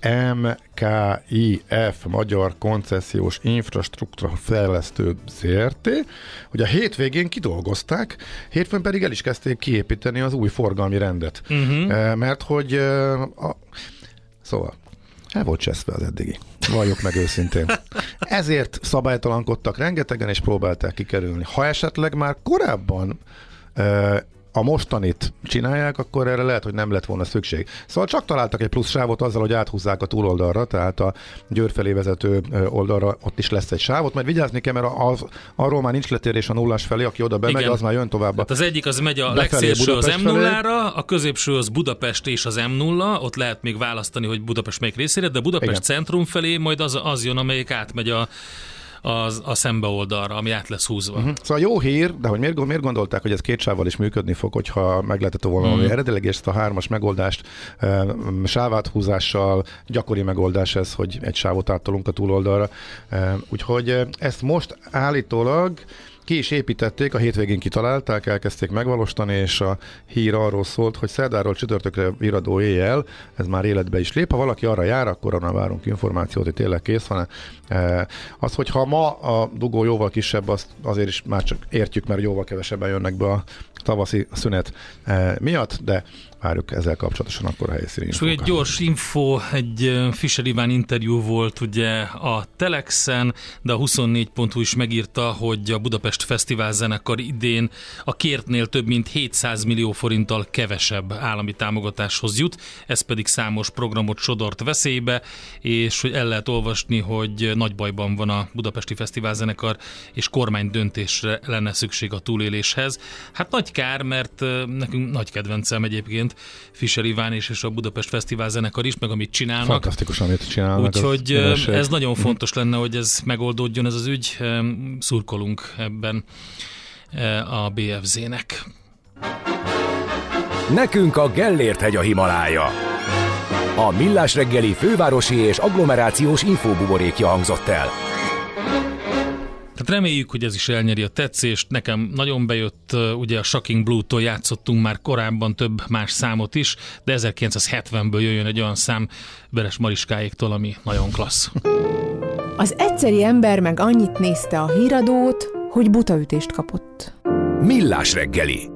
MKIF, Magyar Koncesziós Infrastruktúra Fejlesztő ZRT, hogy a hétvégén kidolgozták, hétfőn pedig el is kezdték kiépíteni az új forgalmi rendet. Mert hogy szóval el volt cseszve az eddigi. Valljuk meg őszintén. Ezért szabálytalankodtak rengetegen, és próbálták kikerülni. Ha esetleg már korábban a mostanit csinálják, akkor erre lehet, hogy nem lett volna szükség. Szóval csak találtak egy plusz sávot azzal, hogy áthúzzák a túloldalra, tehát a Győr felé vezető oldalra ott is lesz egy sávot, majd vigyázni kell, mert arról már nincs letérés a nullás felé, aki oda bemegy, az már jön tovább. Tehát az egyik az megy a legszélső az M0-ra, a középső az Budapest és az M0, ott lehet még választani, hogy Budapest melyik részére, de Budapest centrum felé majd az jön, amelyik átmegy a szembe oldalra, ami át lesz húzva. Szóval jó hír, de hogy miért gondolták, hogy ez két sávval is működni fog, hogyha meg lehetett volna valami eredetileg, és ezt a 3-as megoldást sáváthúzással gyakori megoldás ez, hogy egy sávot áttolunk a túloldalra. Úgyhogy ezt most állítólag ki is építették, a hétvégén kitalálták, elkezdték megvalósítani, és a hír arról szólt, hogy szerdáról csütörtökre viradó éjjel, ez már életbe is lép. Ha valaki arra jár, akkor arra várunk információt, hogy tényleg kész van. Az, hogyha ma a dugó jóval kisebb, azt azért is már csak értjük, mert jóval kevesebben jönnek be a tavaszi szünet miatt, de várjuk ezzel kapcsolatosan akkor a helyszíni infókat. És egy gyors info, egy Fischer Iván interjú volt ugye a Telexen, de a 24.hu is megírta, hogy a Budapest Fesztivál zenekar idén a kértnél több mint 700 millió forinttal kevesebb állami támogatáshoz jut, ez pedig számos programot sodort veszélybe, és hogy el lehet olvasni, hogy nagy bajban van a Budapesti Fesztivál zenekar, és kormány döntésre lenne szükség a túléléshez. Hát nagy kár, mert nekünk nagy kedvencem egyébként Fischer Iván és a Budapest Fesztivál zenekar is, meg amit csinálnak. Fantasztikus, amit csinálnak. Úgyhogy ez nagyon fontos lenne, hogy ez megoldódjon, ez az ügy. Szurkolunk ebben a BFZ-nek. Nekünk a Gellért-hegy a Himalája. A Millás reggeli fővárosi és agglomerációs infóbuborékja hangzott el. Hát reméljük, hogy ez is elnyeri a tetszést. Nekem nagyon bejött, ugye a Shocking Blue-tól játszottunk már korábban több más számot is, de 1970-ből jöjjön egy olyan szám Beres Mariskáéktól, ami nagyon klassz. Az egyszeri ember meg annyit nézte a híradót, hogy butaütést kapott. Millás reggeli.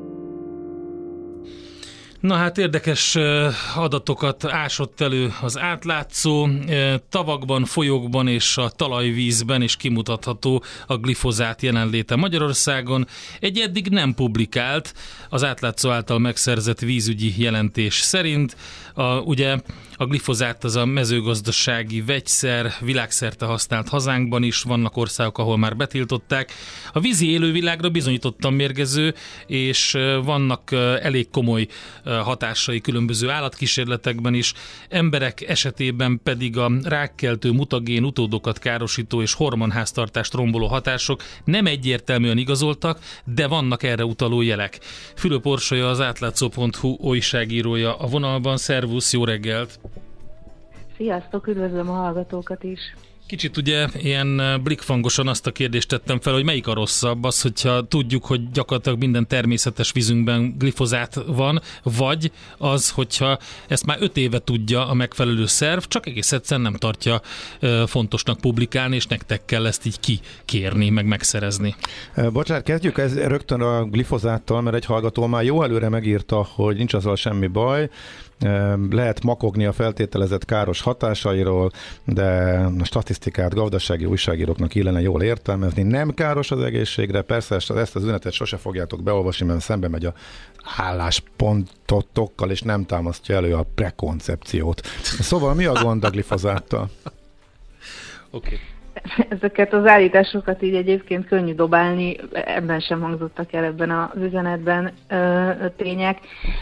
Na hát érdekes adatokat ásott elő az átlátszó, tavakban, folyókban és a talajvízben is kimutatható a glifozát jelenléte Magyarországon. Egy eddig nem publikált, az átlátszó által megszerzett vízügyi jelentés szerint. Ugye a glifozát az a mezőgazdasági vegyszer, világszerte használt hazánkban is, vannak országok, ahol már betiltották. A vízi élővilágra bizonyítottan mérgező, és vannak elég komoly hatásai különböző állatkísérletekben is. Emberek esetében pedig a rákkeltő, mutagén, utódokat károsító és hormonháztartást romboló hatások nem egyértelműen igazoltak, de vannak erre utaló jelek. Fülöp Orsolya, az átlátszó.hu újságírója a vonalban. Szervusz, jó reggelt! Sziasztok, üdvözlöm a hallgatókat is! Kicsit ugye ilyen blikfangosan azt a kérdést tettem fel, hogy melyik a rosszabb, az, hogyha tudjuk, hogy gyakorlatilag minden természetes vízünkben glifozát van, vagy az, hogyha ezt már 5 éve tudja a megfelelő szerv, csak egész egyszerűen nem tartja fontosnak publikálni, és nektek kell ezt így kikérni, meg megszerezni. Bocsánat, kezdjük rögtön a glifozáttal, mert egy hallgató már jó előre megírta, hogy nincs azzal semmi baj, lehet makogni a feltételezett káros hatásairól, de a statisztikát gazdasági újságíróknak illene jól értelmezni. Nem káros az egészségre, persze ezt az üzenetet sose fogjátok beolvasni, mert szembe megy a álláspontotokkal, és nem támasztja elő a prekoncepciót. Szóval mi a gond a glifozáttal? Oké. Ezeket az állításokat így egyébként könnyű dobálni, ebben sem hangzottak el ebben az üzenetben tények.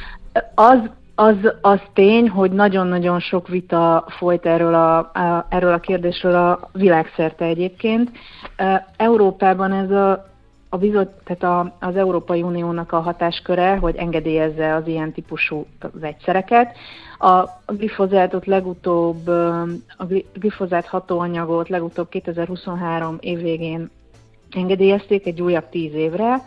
Az tény, hogy nagyon-nagyon sok vita folyt erről a kérdésről a világszerte egyébként. Európában ez tehát az Európai Uniónak a hatásköre, hogy engedélyezze az ilyen típusú vegyszereket. A glifozátot legutóbb, a glifozát hatóanyagot legutóbb 2023 év végén engedélyezték egy újabb 10 évre.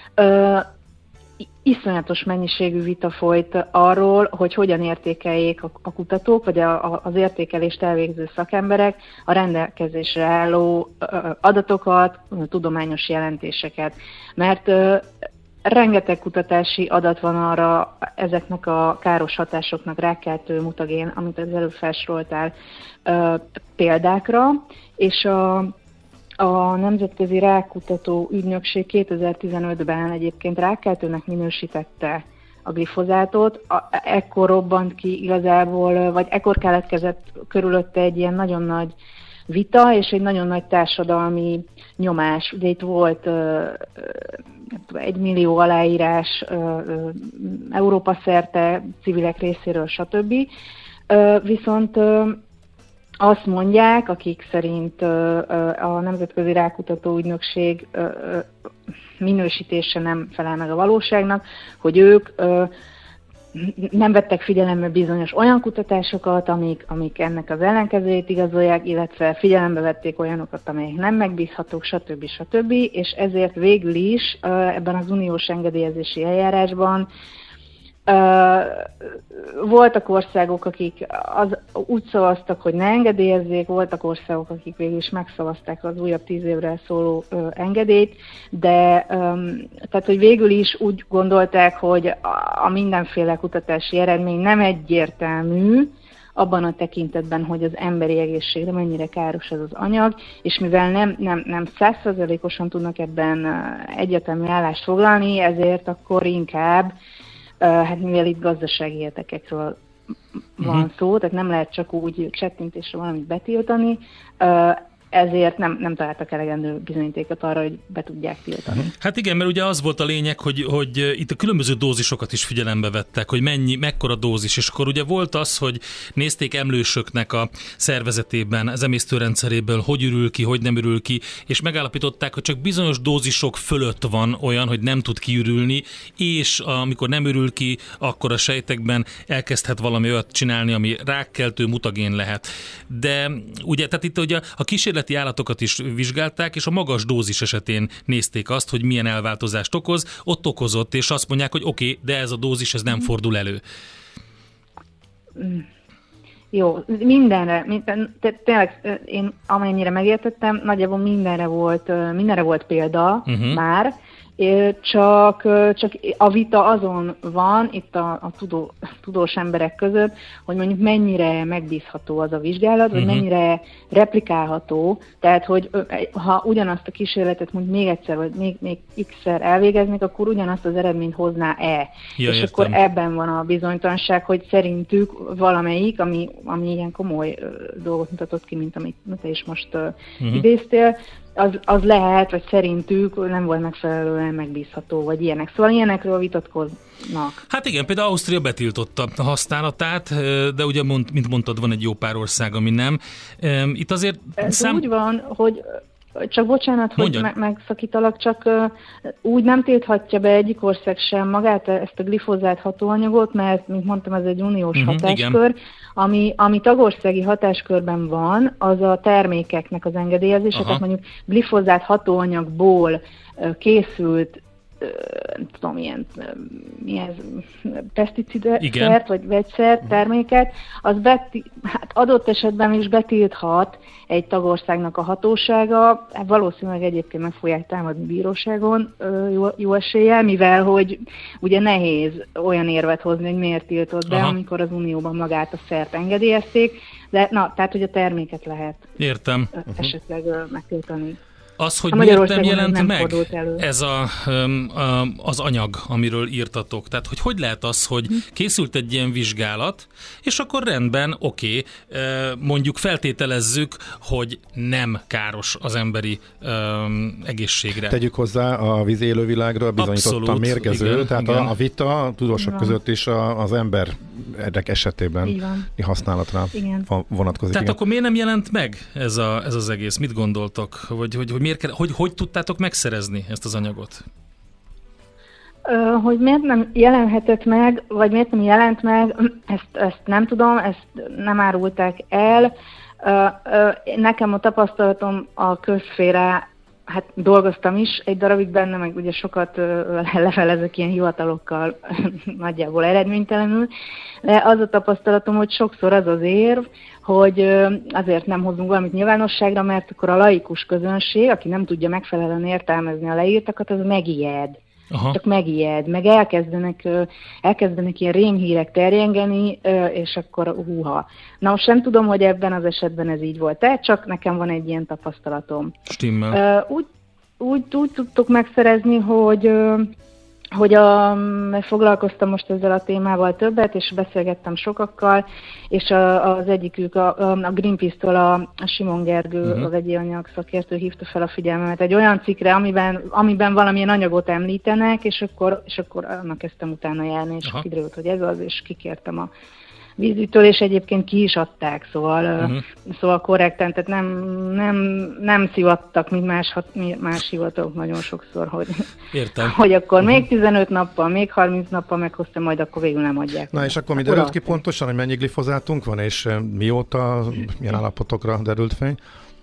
Iszonyatos mennyiségű vita folyt arról, hogy hogyan értékeljék a kutatók, vagy az értékelést elvégző szakemberek a rendelkezésre álló adatokat, tudományos jelentéseket. Mert rengeteg kutatási adat van arra ezeknek a káros hatásoknak, rákkeltő, mutagén, amit az előbb felsoroltál példákra, és a Nemzetközi Rákkutató Ügynökség 2015-ben egyébként rákkeltőnek minősítette a glifozátot. Ekkor robbant ki igazából, vagy ekkor keletkezett körülötte egy ilyen nagyon nagy vita, és egy nagyon nagy társadalmi nyomás. Ugye itt volt 1 millió aláírás Európa szerte, civilek részéről, stb. Viszont azt mondják, akik szerint a Nemzetközi Rákkutató Ügynökség minősítése nem felel meg a valóságnak, hogy ők nem vettek figyelembe bizonyos olyan kutatásokat, amik ennek az ellenkezőjét igazolják, illetve figyelembe vették olyanokat, amelyek nem megbízhatók, stb. És ezért végül is ebben az uniós engedélyezési eljárásban voltak országok, akik úgy szavaztak, hogy ne engedélyezzék, voltak országok, akik végül is megszavazták az újabb 10 évre szóló engedélyt, de tehát, hogy végül is úgy gondolták, hogy a mindenféle kutatási eredmény nem egyértelmű abban a tekintetben, hogy az emberi egészségre mennyire káros ez az anyag, és mivel nem 100%-osan tudnak ebben egyértelmű állást foglalni, ezért akkor inkább hát mivel itt gazdasági érdekekről van szó, tehát nem lehet csak úgy csettintésre valamit betiltani, ezért nem találtak elegendő bizonyítékot arra, hogy be tudják tiltani. Hát igen, mert ugye az volt a lényeg, hogy itt a különböző dózisokat is figyelembe vettek, hogy mekkora dózis, és akkor ugye volt az, hogy nézték emlősöknek a szervezetében, az emésztőrendszeréből, hogy ürül ki, hogy nem ürül ki, és megállapították, hogy csak bizonyos dózisok fölött van olyan, hogy nem tud kiürülni, és amikor nem ürül ki, akkor a sejtekben elkezdhet valami olyat csinálni, ami rákkeltő, mutagén lehet. De ugye, tehát itt ugye a kísérleti élveti állatokat is vizsgálták, és a magas dózis esetén nézték azt, hogy milyen elváltozást okoz, ott okozott, és azt mondják, hogy oké, de ez a dózis, ez nem fordul elő. Jó, mindenre, tényleg én amennyire megértettem, nagyjából mindenre volt példa már, csak a vita azon van itt a tudós emberek között, hogy mondjuk mennyire megbízható az a vizsgálat, vagy mennyire replikálható, tehát hogy ha ugyanazt a kísérletet mondjuk még egyszer, vagy még x-szer elvégeznék, akkor ugyanazt az eredményt hozná-e. Ja, és értem. akkor ebben van a bizonytalanság, hogy szerintük valamelyik, ami ilyen komoly dolgot mutatott ki, mint amit te is most idéztél, az lehet, vagy szerintük nem volt megfelelően megbízható, vagy ilyenek. Szóval ilyenekről vitatkoznak. Hát igen, például Ausztria betiltotta a használatát, de ugye, mint mondtad, van egy jó pár ország, ami nem. Itt azért... Úgy van, hogy csak bocsánat, hogy megszakítalak, csak úgy nem tilthatja be egyik ország sem magát ezt a glifozát hatóanyagot, mert, mint mondtam, ez egy uniós hatáskör. Ami tagországi hatáskörben van, az a termékeknek az engedélyezése, tehát mondjuk glifozát hatóanyagból készült, nem tudom, milyen peszticidszert, vagy vegyszer terméket, az hát adott esetben is betilthat egy tagországnak a hatósága, valószínűleg egyébként meg fogják támadni bíróságon jó eséllyel, mivel hogy ugye nehéz olyan érvet hozni, hogy miért tiltott be, amikor az Unióban magát a szert engedélyezték, de tehát, hogy a terméket lehet esetleg megtiltani. Az, hogy miért nem jelent meg ez az anyag, amiről írtatok? Tehát, hogy lehet az, hogy készült egy ilyen vizsgálat, és akkor rendben, oké, mondjuk feltételezzük, hogy nem káros az emberi egészségre. Tegyük hozzá, a vízi élővilágra bizonyítottan mérgező, igen, tehát igen. A vita a tudósok között is az emberek esetében használatra vonatkozik. Tehát akkor miért nem jelent meg ez az egész? Mit gondoltok? Hogy tudtátok megszerezni ezt az anyagot? Hogy miért nem jelenhetett meg, vagy miért nem jelent meg, ezt nem tudom, ezt nem árulták el. Nekem a tapasztalatom a közszféra, hát dolgoztam is egy darabig benne, meg ugye sokat levelezek ilyen hivatalokkal nagyjából eredménytelenül, de az a tapasztalatom, hogy sokszor az az érv, hogy azért nem hozunk valamit nyilvánosságra, mert akkor a laikus közönség, aki nem tudja megfelelően értelmezni a leírtakat, az megijed. Csak megijed, meg elkezdenek ilyen rémhírek terjengeni, és akkor húha. Na most sem tudom, hogy ebben az esetben ez így volt-e, csak nekem van egy ilyen tapasztalatom. Stimmel. Úgy tudtuk megszerezni, hogy foglalkoztam most ezzel a témával többet, és beszélgettem sokakkal, és az egyikük a Greenpeace-től a Simon Gergő, a vegyi anyag szakértő hívta fel a figyelmemet egy olyan cikkre, amiben valamilyen anyagot említenek, és akkor annak kezdtem utána járni, és kiderült, hogy ez az, és kikértem a vízügytől, és egyébként ki is adták, szóval korrekten, tehát nem szivattak, mint más hivatalok nagyon sokszor, hogy akkor még 15 nappal, még 30 nappal meghoztam, majd akkor végül nem adják. Na és akkor mi derült ki pontosan, hogy mennyi glifozátunk van, és mióta, milyen állapotokra derült fény?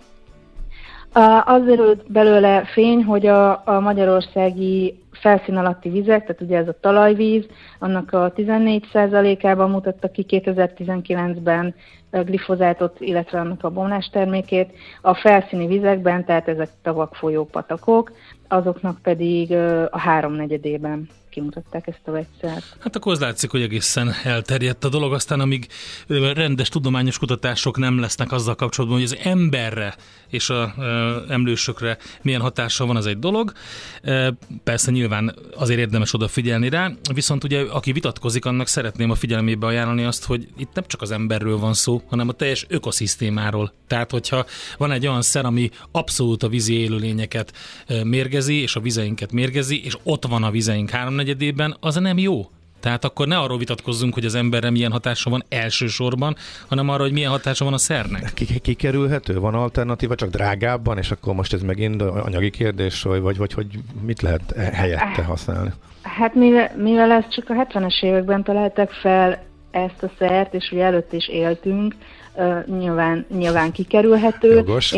Az derült belőle fény, hogy a magyarországi felszín alatti vizek, tehát ugye ez a talajvíz, annak a 14%-ában mutatta ki 2019-ben glifozátot, illetve annak a bomlás termékét. A felszíni vizekben, tehát ezek tavak, folyók, patakok, azoknak pedig a 3/4-ében kimutatták ezt a vegyszert. Hát akkor az látszik, hogy egészen elterjedt a dolog, aztán amíg rendes tudományos kutatások nem lesznek azzal kapcsolatban, hogy az emberre és az emlősökre milyen hatással van, az egy dolog. Persze nyilván azért érdemes odafigyelni rá, viszont ugye aki vitatkozik, annak szeretném a figyelmébe ajánlani azt, hogy itt nem csak az emberről van szó, hanem a teljes ökoszisztémáról. Tehát, hogyha van egy olyan szer, ami abszolút a vízi élőlényeket mérgezi, és a vizeinket mérgezi, és ott van a vizeink 3/4-ében, az nem jó. Tehát akkor ne arról vitatkozzunk, hogy az emberre milyen hatása van elsősorban, hanem arra, hogy milyen hatása van a szernek. Kikerülhető? Van alternatíva, csak drágábban, és akkor most ez megint anyagi kérdés, vagy hogy mit lehet helyette használni? Hát mivel ezt csak a 70-es években találták fel, ezt a szert, és ugye előtt is éltünk, nyilván kikerülhető. Jogos.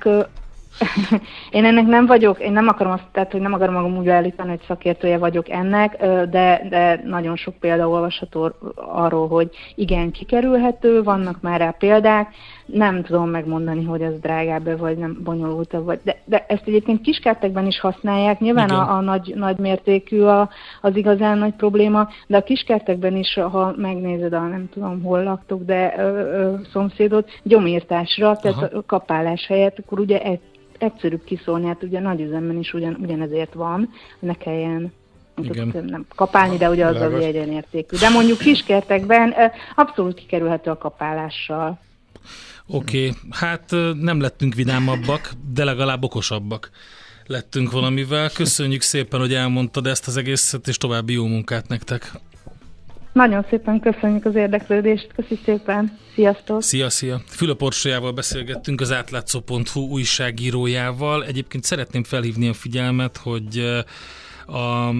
Én ennek nem vagyok, én nem akarom azt, tehát, hogy nem akarom magam úgy állítani, hogy szakértője vagyok ennek, de nagyon sok példa olvasható arról, hogy igen, kikerülhető, vannak már rá példák, nem tudom megmondani, hogy ez drágább vagy nem bonyolultabb, de ezt egyébként kiskertekben is használják, nyilván a nagy mértékű az igazán nagy probléma, de a kiskertekben is, ha megnézed nem tudom, hol laktok, de szomszédot, gyomírtásra, tehát a kapálás helyett, akkor ugye egyszerűbb kiszólni, hát ugye nagy üzemben is ugyanezért van, ne kelljen nem kapálni, de ugye az egyenértékű. De mondjuk kiskertekben abszolút kikerülhető a kapálással. Oké, hát nem lettünk vidámabbak, de legalább okosabbak lettünk valamivel. Köszönjük szépen, hogy elmondtad ezt az egészet, és további jó munkát nektek. Nagyon szépen köszönjük az érdeklődést, köszi szépen, sziasztok! Szia! Fülöp Orsolyával beszélgettünk, az átlátszó.hu újságírójával. Egyébként szeretném felhívni a figyelmet, hogy a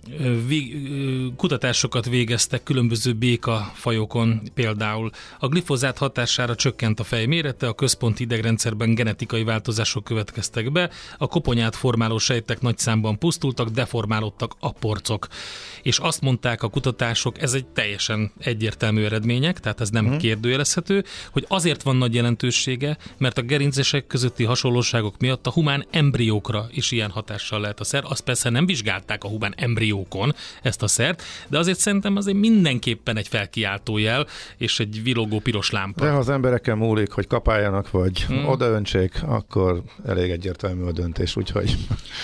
kutatásokat végeztek különböző békafajokon, például a glifozát hatására csökkent a fej mérete, a központi idegrendszerben genetikai változások következtek be, a koponyát formáló sejtek nagy számban pusztultak, deformálódtak a porcok. És azt mondták a kutatások, ez egy teljesen egyértelmű eredmények, tehát ez nem kérdőjelezhető, hogy azért van nagy jelentősége, mert a gerincesek közötti hasonlóságok miatt a humán embriókra is ilyen hatással lehet a szer. Azt persze nem vizsgálták a humán embriókon ezt a szert, de azért szerintem azért mindenképpen egy felkiáltó jel, és egy villogó piros lámpa. De ha az embereken múlik, hogy kapáljanak, vagy odaöntsék, akkor elég egyértelmű a döntés, úgyhogy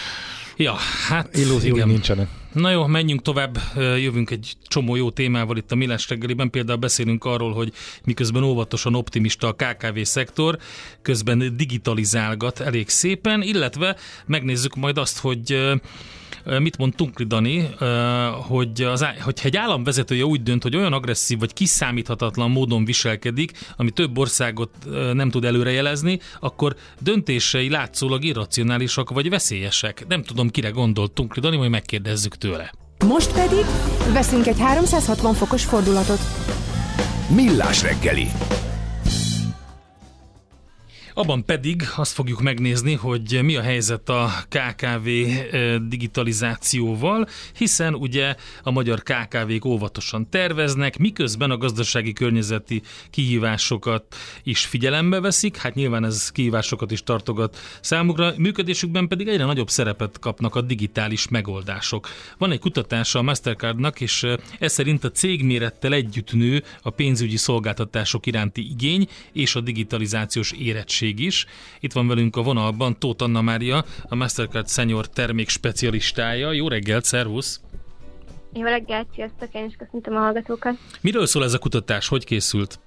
hát illúziói nincsenek. Na jó, menjünk tovább, jövünk egy csomó jó témával itt a Millás reggeliben, például beszélünk arról, hogy miközben óvatosan optimista a KKV szektor, közben digitalizálgat elég szépen, illetve megnézzük majd azt, hogy mit mond Tunkli Dani, hogyha egy államvezetője úgy dönt, hogy olyan agresszív vagy kiszámíthatatlan módon viselkedik, ami több országot nem tud előrejelezni, akkor döntései látszólag irracionálisak vagy veszélyesek. Nem tudom, kire gondolt Tunkli Dani, majd megkérdezzük tőle. Most pedig veszünk egy 360 fokos fordulatot. Millás reggeli. Abban pedig azt fogjuk megnézni, hogy mi a helyzet a KKV digitalizációval, hiszen ugye a magyar KKV-k óvatosan terveznek, miközben a gazdasági környezeti kihívásokat is figyelembe veszik, hát nyilván ez kihívásokat is tartogat számukra, működésükben pedig egyre nagyobb szerepet kapnak a digitális megoldások. Van egy kutatása a Mastercardnak, és ez szerint a cégmérettel együtt nő a pénzügyi szolgáltatások iránti igény és a digitalizációs érettség is. Itt van velünk a vonalban Tóth Anna Mária, a Mastercard Senior termék specialistája. Jó reggelt, szervusz! Jó reggelt, sziasztok, én is köszöntöm a hallgatókat. Miről szól ez a kutatás? Hogy készült?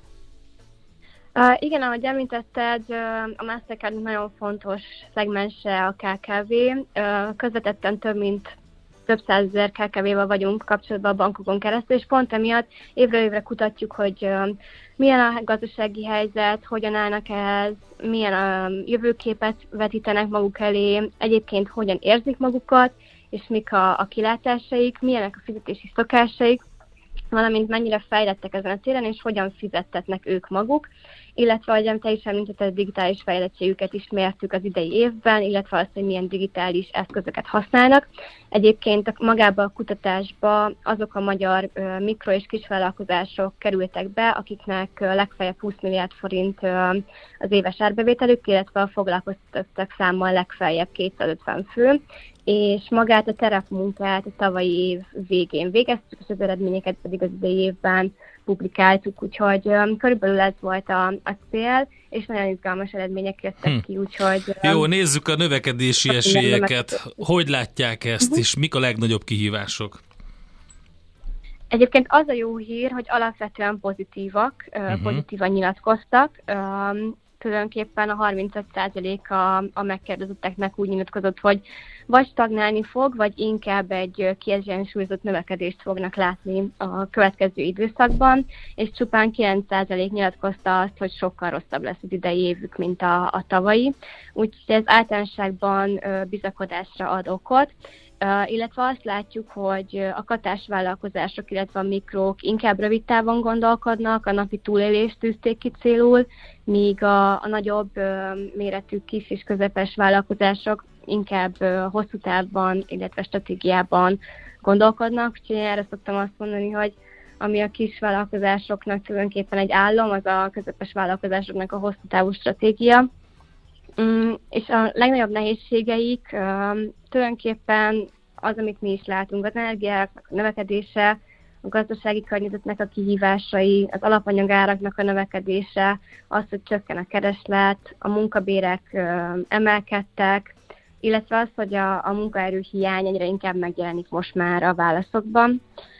Igen, ahogy említetted, a Mastercard nagyon fontos szegmense a KKV. Közvetetten több százezer KKV-val vagyunk kapcsolatban a bankokon keresztül, és pont emiatt évről évre kutatjuk, hogy milyen a gazdasági helyzet, hogyan állnak ehhez, milyen jövőképet vetítenek maguk elé, egyébként hogyan érzik magukat, és mik a kilátásaik, milyenek a fizetési szokásaik, valamint mennyire fejlettek ezen a téren, és hogyan fizettetnek ők maguk, illetve, ahogy te is említetted, a digitális fejlettségüket is mértük az idei évben, illetve azt, hogy milyen digitális eszközöket használnak. Egyébként magában a kutatásba azok a magyar mikro- és kisvállalkozások kerültek be, akiknek legfeljebb 20 milliárd forint az éves árbevételük, illetve a foglalkoztatottak számmal legfeljebb 250 fő, és magát a terepmunkát a tavalyi év végén végeztük, és az eredményeket pedig az idei évben publikáltuk, úgyhogy körülbelül ez volt a cél, és nagyon izgalmas eredmények jöttek ki, úgyhogy... Jó, nézzük a növekedési esélyeket. Hogy látják ezt, és mik a legnagyobb kihívások? Egyébként az a jó hír, hogy alapvetően pozitívak, pozitívan nyilatkoztak. Tulajdonképpen a 35% a megkérdezetteknek úgy nyilatkozott, hogy vagy stagnálni fog, vagy inkább egy kiegyensúlyozott növekedést fognak látni a következő időszakban, és csupán 9% nyilatkozta azt, hogy sokkal rosszabb lesz az idei évük, mint a tavalyi. Úgyhogy ez általánosságban bizakodásra ad okot. illetve azt látjuk, hogy a katásvállalkozások, illetve a mikrók inkább rövid távon gondolkodnak, a napi túlélést tűzték ki célul, míg a nagyobb méretű kis és közepes vállalkozások inkább hosszú távban, illetve stratégiában gondolkodnak. Úgyhogy erre szoktam azt mondani, hogy ami a kis vállalkozásoknak tulajdonképpen egy álom, az a közepes vállalkozásoknak a hosszú távú stratégia. És a legnagyobb nehézségeik tulajdonképpen az, amit mi is látunk, az energiáknak a növekedése, a gazdasági környezetnek a kihívásai, az alapanyagáraknak a növekedése, az, hogy csökken a kereslet, a munkabérek emelkedtek, illetve az, hogy a munkaerő hiány egyre inkább megjelenik most már a válaszokban.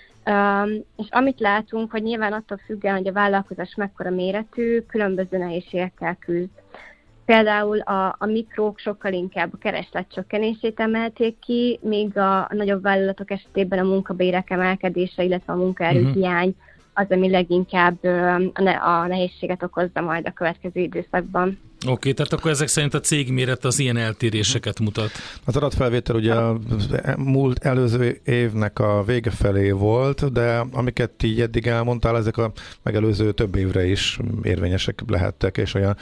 És amit látunk, hogy nyilván attól függően, hogy a vállalkozás mekkora méretű, különböző nehézségekkel küzd. Például a mikrók sokkal inkább a kereslet csökkenését emelték ki, míg a nagyobb vállalatok esetében a munkabérek emelkedése, illetve a munkaerőhiány az, ami leginkább a nehézséget okozza majd a következő időszakban. Oké, tehát akkor ezek szerint a cégméret az ilyen eltéréseket mutat. Az adatfelvétel ugye a múlt előző évnek a vége felé volt, de amiket így eddig elmondtál, ezek a megelőző több évre is érvényesek lehettek, és olyan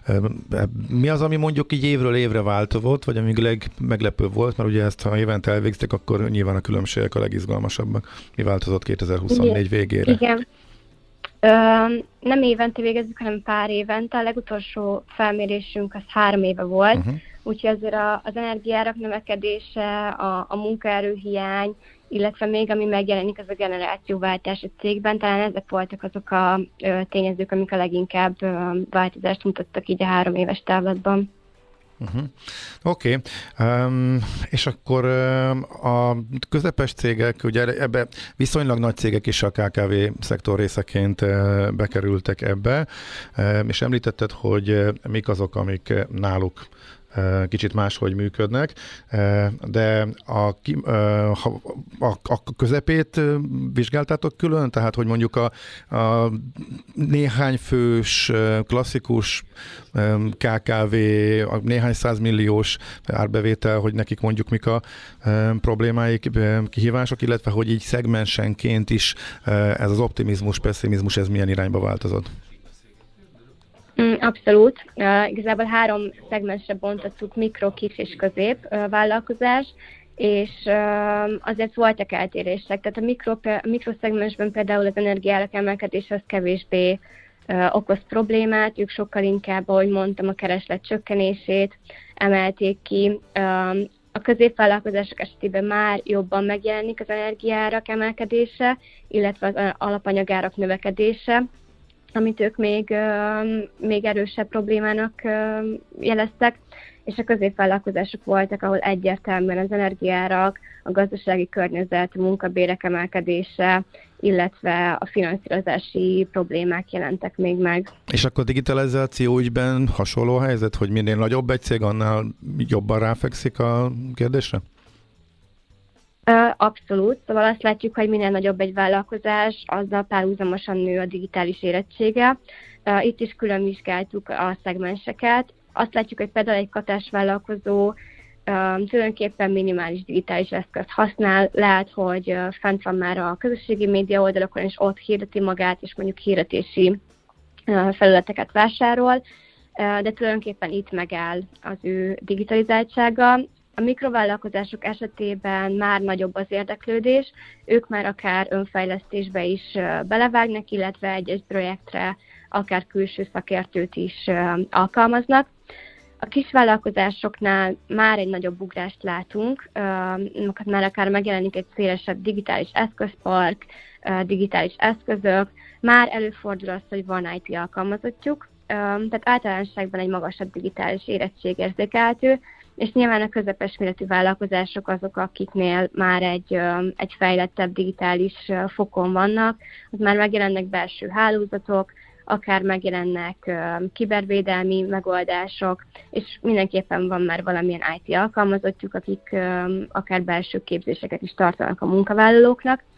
mi az, ami mondjuk így évről évre változott, vagy ami legmeglepőbb volt, mert ugye ezt ha évente elvégztek, akkor nyilván a különbségek a legizgalmasabbak. Mi változott 2024 végére? Igen. Nem évente végezzük, hanem pár évente. A legutolsó felmérésünk az 3 éve volt, úgyhogy azért az energiárak növekedése, a munkaerőhiány, illetve még ami megjelenik, az a generációváltás a cégben. Talán ezek voltak azok a tényezők, amik a leginkább változást mutattak így a 3 éves távlatban. Oké. És akkor a közepes cégek, ugye ebbe viszonylag nagy cégek is a KKV szektor részeként bekerültek ebbe, és említetted, hogy mik azok, amik náluk kicsit máshogy működnek, de a közepét vizsgáltátok külön? Tehát, hogy mondjuk a néhány fős, klasszikus KKV, a néhány százmilliós árbevétel, hogy nekik mondjuk mik a problémáik, kihívások, illetve hogy így szegmensenként is ez az optimizmus, pessimizmus, ez milyen irányba változott? Abszolút. Igazából 3 szegmensre bontottuk: mikro, kis és közép vállalkozás, és azért voltak eltérések. Tehát a mikroszegmensben például az energiárak emelkedése az kevésbé okoz problémát, ők sokkal inkább, ahogy mondtam, a kereslet csökkenését emelték ki. A középvállalkozások esetében már jobban megjelenik az energiárak emelkedése, illetve az alapanyagárak növekedése, amit ők még erősebb problémának jeleztek, és a középvállalkozások voltak, ahol egyértelműen az energiárak, a gazdasági környezet, a munkabérek emelkedése, illetve a finanszírozási problémák jelentek még meg. És akkor digitalizáció ügyben hasonló a helyzet, hogy minél nagyobb egy cég, annál jobban ráfekszik a kérdésre? Abszolút. Szóval azt látjuk, hogy minél nagyobb egy vállalkozás, azzal párhuzamosan nő a digitális érettsége. Itt is külön vizsgáltuk a szegmenseket. Azt látjuk, hogy például egy katásvállalkozó tulajdonképpen minimális digitális eszközt használ. Lehet, hogy fent van már a közösségi média oldalakon, és ott hirdeti magát, és mondjuk hirdetési felületeket vásárol, de tulajdonképpen itt megáll az ő digitalizáltsága. A mikrovállalkozások esetében már nagyobb az érdeklődés, ők már akár önfejlesztésbe is belevágnak, illetve egy projektre akár külső szakértőt is alkalmaznak. A kisvállalkozásoknál már egy nagyobb ugrást látunk, már akár megjelenik egy szélesebb digitális eszközpark, digitális eszközök, már előfordul az, hogy van IT alkalmazottjuk, tehát általánosságban egy magasabb digitális érettség érzékelhető, és nyilván a közepes méretű vállalkozások azok, akiknél már egy fejlettebb digitális fokon vannak, az már megjelennek belső hálózatok, akár megjelennek kibervédelmi megoldások, és mindenképpen van már valamilyen IT alkalmazottjuk, akik akár belső képzéseket is tartanak a munkavállalóknak.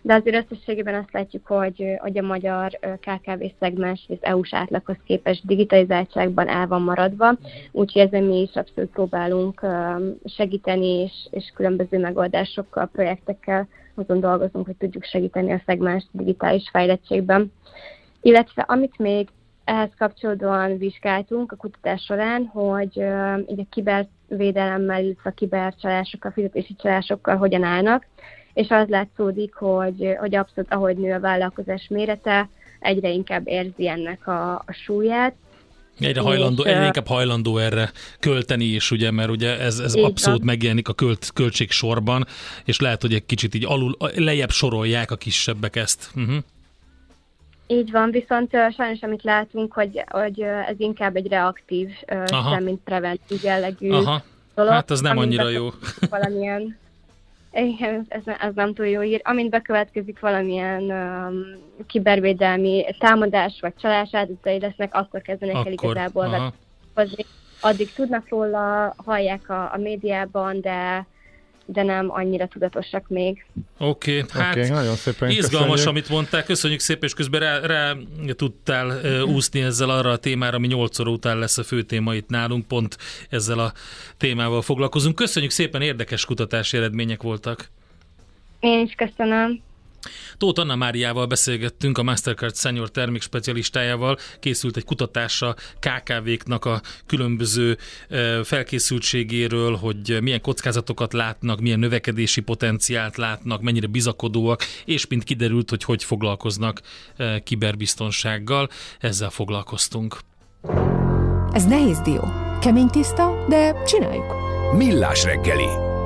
de azért összességében azt látjuk, hogy a magyar KKV szegmens az EU-s átlaghoz képest digitalizáltságban el van maradva, úgyhogy ezen mi is abszolút próbálunk segíteni, és különböző megoldásokkal, projektekkel azon dolgozunk, hogy tudjuk segíteni a szegmens digitális fejlettségben. Illetve amit még ehhez kapcsolódóan vizsgáltunk a kutatás során, hogy így a kibervédelemmel, illetve a kibercsalásokkal, fizetési csalásokkal hogyan állnak, és az látszódik, hogy abszolút ahogy nő a vállalkozás mérete, egyre inkább érzi ennek a súlyát. Egyre inkább hajlandó erre költeni is, ugye, mert ugye ez abszolút megjelenik a költségsorban, és lehet, hogy egy kicsit így lejjebb sorolják a kisebbek ezt. Így van, viszont sajnos amit látunk, hogy ez inkább egy reaktív, semmint preventív jellegű dolog. Hát ez nem annyira jó. Valamilyen, igen, ez nem túl jó ír. Amint bekövetkezik valamilyen kibervédelmi támadás vagy csalás áldozatai lesznek, akkor kezdenek el igazából hozni. Addig tudnak róla, hallják a médiában, de nem annyira tudatosak még. Oké, nagyon szépen izgalmas, köszönjük. amit mondtál, köszönjük szépen, és közben rá tudtál úszni ezzel arra a témára, ami 8 óra után lesz a fő téma itt nálunk, pont ezzel a témával foglalkozunk. Köszönjük szépen, érdekes kutatási eredmények voltak. Én is köszönöm. Tóth Anna Máriával beszélgettünk, a Mastercard Senior termékspecialistájával. Készült egy kutatás a KKV-knak a különböző felkészültségéről, hogy milyen kockázatokat látnak, milyen növekedési potenciált látnak, mennyire bizakodóak, és mint kiderült, hogy foglalkoznak kiberbiztonsággal. Ezzel foglalkoztunk. Ez nehéz dió. Kemény tiszta, de csináljuk. Millás reggeli.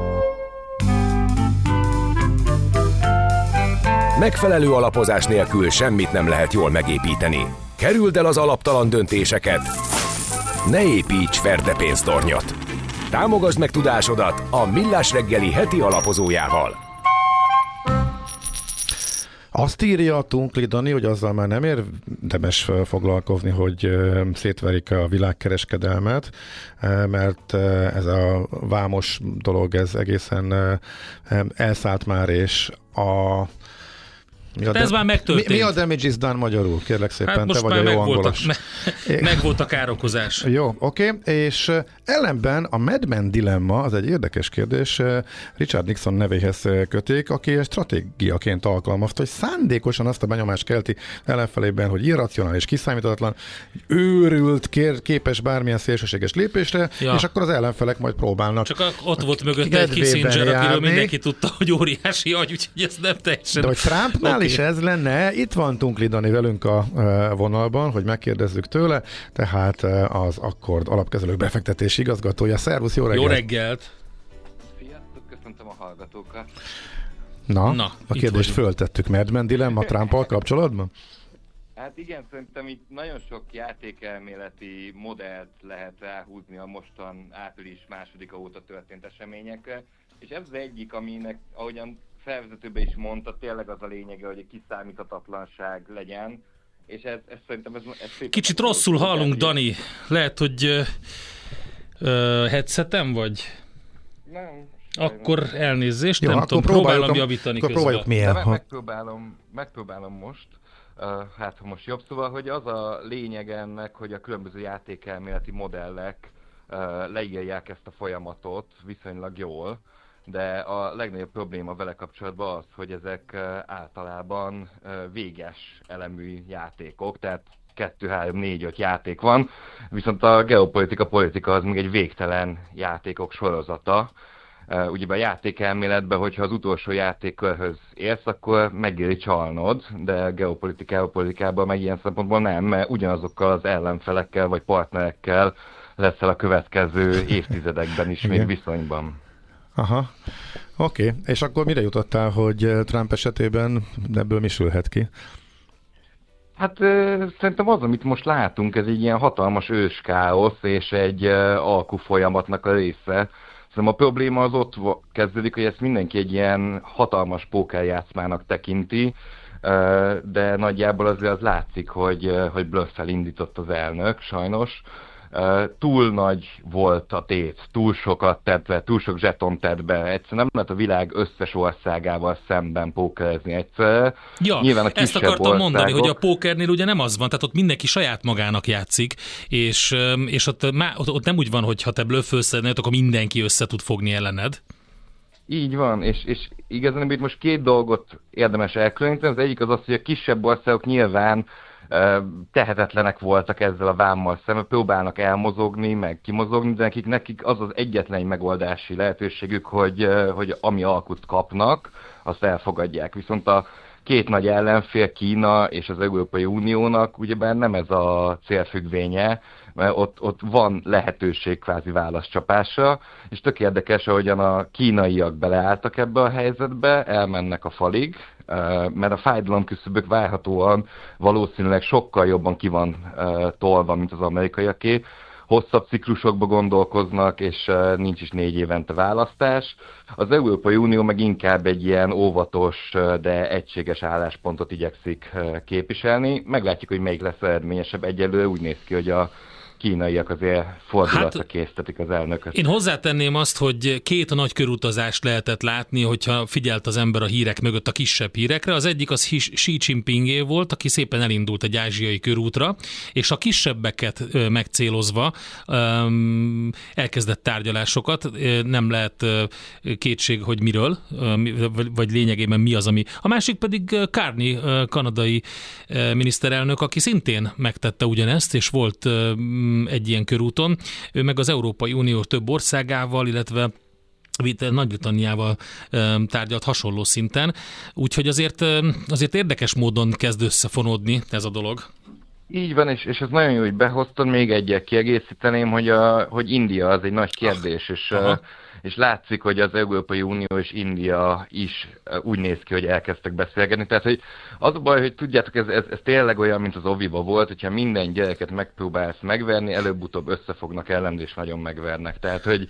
Megfelelő alapozás nélkül semmit nem lehet jól megépíteni. Kerüld el az alaptalan döntéseket. Ne építs ferdepénztornyot. Támogasd meg tudásodat a Millás reggeli heti alapozójával. Azt írja a Tunkli Dani, hogy azzal már nem érdemes foglalkozni, hogy szétverik a világkereskedelmet, mert ez a vámos dolog, ez egészen elszállt már, és ez már megtörtént. Mi a damage is done magyarul? Kérlek szépen, hát te vagy a jó angolos. Meg volt a károkozás. Jó, oké. És ellenben a Madman dilemma, az egy érdekes kérdés, Richard Nixon nevéhez kötik, aki stratégiaként alkalmazta, hogy szándékosan azt a benyomást kelti ellenfelében, hogy irracionális, kiszámíthatatlan, őrült, képes bármilyen szélsőséges lépésre, és akkor az ellenfelek majd próbálnak. Csak ott volt mögötte egy Kissinger, akiről mindenki tudta, hogy óriási agy, úgyhogy ez nem teljesen... De hogy Trumpnál is ez lenne, itt van Tunkli Dani velünk a vonalban, hogy megkérdezzük tőle, tehát az Akkord alapkezelők befektetési igazgatója. Szervusz, jó reggelt! Jó reggelt! Sziasztok, köszöntöm a hallgatókat! Na a kérdést föltettük. Madman dilemma Trumpal kapcsolatban? Hát igen, szerintem itt nagyon sok játékelméleti modellt lehet ráhúzni a mostan április 2-a óta történt eseményekre, és ez az egyik, aminek, ahogyan felvezetőben is mondta, tényleg az a lényege, hogy egy kiszámíthatatlanság legyen, és ez szerintem ez kicsit rosszul hallunk, Dani. Lehet, hogy headsetem vagy? Nem. Akkor elnézést, jó, nem tudom, próbálom javítani közben. Próbáljuk milyen. Megpróbálom most. Hát, ha most jobb, szóval, hogy az a lényeg ennek, hogy a különböző játékelméleti modellek leírják ezt a folyamatot viszonylag jól, de a legnagyobb probléma vele kapcsolatban az, hogy ezek általában véges elemű játékok, tehát 2, 3, 4, 5 játék van, viszont a politika az még egy végtelen játékok sorozata. Ugyebár a játékelméletben, hogyha az utolsó játékkörhöz érsz, akkor megéri csalnod, de geopolitikában meg ilyen szempontból nem, mert ugyanazokkal az ellenfelekkel vagy partnerekkel leszel a következő évtizedekben is még viszonyban. Aha, oké. És akkor mire jutottál, hogy Trump esetében ebből mi sülhet ki? Hát szerintem az, amit most látunk, ez egy ilyen hatalmas őskáosz és egy alkufolyamatnak a része. Szerintem a probléma az ott kezdődik, hogy ezt mindenki egy ilyen hatalmas pókerjátszmának tekinti, de nagyjából azért az látszik, hogy blöffel indított az elnök, sajnos. túl nagy volt a tét, túl sokat tett be, túl sok zsetont tett be. Egyszerűen nem lehet a világ összes országával szemben pókerezni egyszerre. Ja, nyilván ezt akartam mondani, hogy a pókernél ugye nem az van, tehát ott mindenki saját magának játszik, és ott nem úgy van, hogy ha te blöffölsz, akkor mindenki össze tud fogni ellened. Így van, és igazán itt most két dolgot érdemes elkülöníteni. Az egyik az, hogy a kisebb országok nyilván tehetetlenek voltak ezzel a vámmal szemben, próbálnak elmozogni, meg kimozogni, de nekik az az egyetlen megoldási lehetőségük, hogy ami alkut kapnak, azt elfogadják. Viszont a két nagy ellenfél, Kína és az Európai Uniónak ugyebár nem ez a célfüggvénye, mert ott van lehetőség kvázi válaszcsapásra, és tök érdekes, ahogyan a kínaiak beleálltak ebbe a helyzetbe, elmennek a falig, mert a fájdalomküszöbök várhatóan valószínűleg sokkal jobban ki van tolva, mint az amerikaiaké. Hosszabb ciklusokba gondolkoznak, és nincs is 4 évente választás. Az Európai Unió meg inkább egy ilyen óvatos, de egységes álláspontot igyekszik képviselni. Meglátjuk, hogy melyik lesz eredményesebb. Egyelőre úgy néz ki, hogy a kínaiak azért fordulatra késztetik az elnököt. Én hozzátenném azt, hogy 2 nagy körutazást lehetett látni, hogyha figyelt az ember a hírek mögött a kisebb hírekre. Az egyik az Xi Jinpingé volt, aki szépen elindult egy ázsiai körútra, és a kisebbeket megcélozva elkezdett tárgyalásokat. Nem lehet kétség, hogy miről, vagy lényegében mi az, ami. A másik pedig Carney, kanadai miniszterelnök, aki szintén megtette ugyanezt, és volt egy ilyen körúton. Ő meg az Európai Unió több országával, illetve Nagy-Britanniával tárgyalt hasonló szinten. Úgyhogy azért érdekes módon kezd összefonódni ez a dolog. Így van, és ez nagyon jó, hogy behoztad. Még egyet kiegészíteném, hogy India az egy nagy kérdés, és látszik, hogy az Európai Unió és India is úgy néz ki, hogy elkezdtek beszélgetni. Tehát, hogy az a baj, hogy tudjátok, ez tényleg olyan, mint az oviba volt, hogyha minden gyereket megpróbálsz megverni, előbb-utóbb összefognak ellen, és nagyon megvernek. Tehát, hogy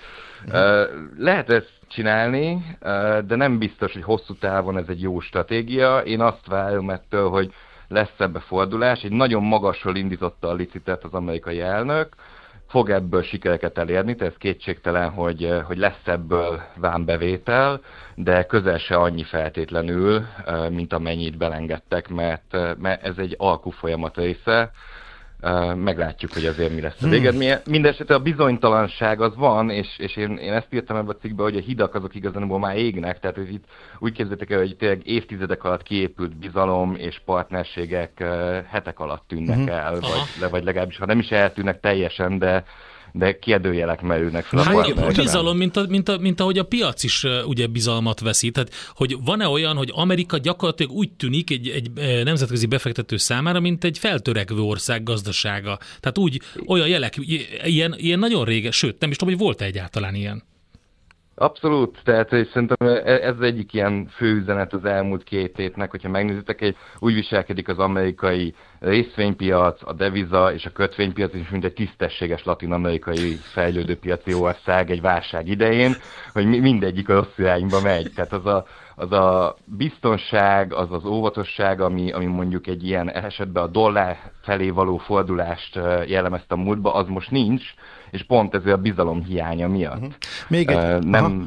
lehet ezt csinálni, de nem biztos, hogy hosszú távon ez egy jó stratégia. Én azt várom ettől, hogy lesz ebbe fordulás. Egy nagyon magasról indította a licitet az amerikai elnök, fog ebből sikereket elérni, tehát ez kétségtelen, hogy lesz ebből vámbevétel, de közel se annyi feltétlenül, mint amennyit belengedtek, mert ez egy alkufolyamat része. Meglátjuk, hogy azért mi lesz a végeredménye. Mindenesetre a bizonytalanság az van, és én ezt írtam ebben a cikkben, hogy a hidak azok igazából már égnek, tehát hogy itt úgy képzeljétek el, hogy tényleg évtizedek alatt kiépült bizalom és partnerségek hetek alatt tűnnek el, vagy legalábbis, ha nem is eltűnnek teljesen, de kérdőjelek merülnek fel a partnerségben. A bizalom, mint ahogy a piac is ugye bizalmat veszít. Tehát, hogy van-e olyan, hogy Amerika gyakorlatilag úgy tűnik egy nemzetközi befektető számára, mint egy feltörekvő ország gazdasága. Tehát olyan jelek, ilyen nagyon régen, sőt, nem is tudom, hogy volt-e egyáltalán ilyen. Abszolút, tehát szerintem ez egyik ilyen fő üzenet az elmúlt 2 évnek, hogyha megnézitek, hogy úgy viselkedik az amerikai részvénypiac, a deviza és a kötvénypiac is, mint egy tisztességes latin-amerikai fejlődő piaci ország egy válság idején, hogy mindegyik a rossz irányba megy. Tehát az a biztonság, az az óvatosság, ami mondjuk egy ilyen esetben a dollár felé való fordulást jellemezte a múltba, az most nincs, és pont ez a bizalom hiánya miatt. Még egy...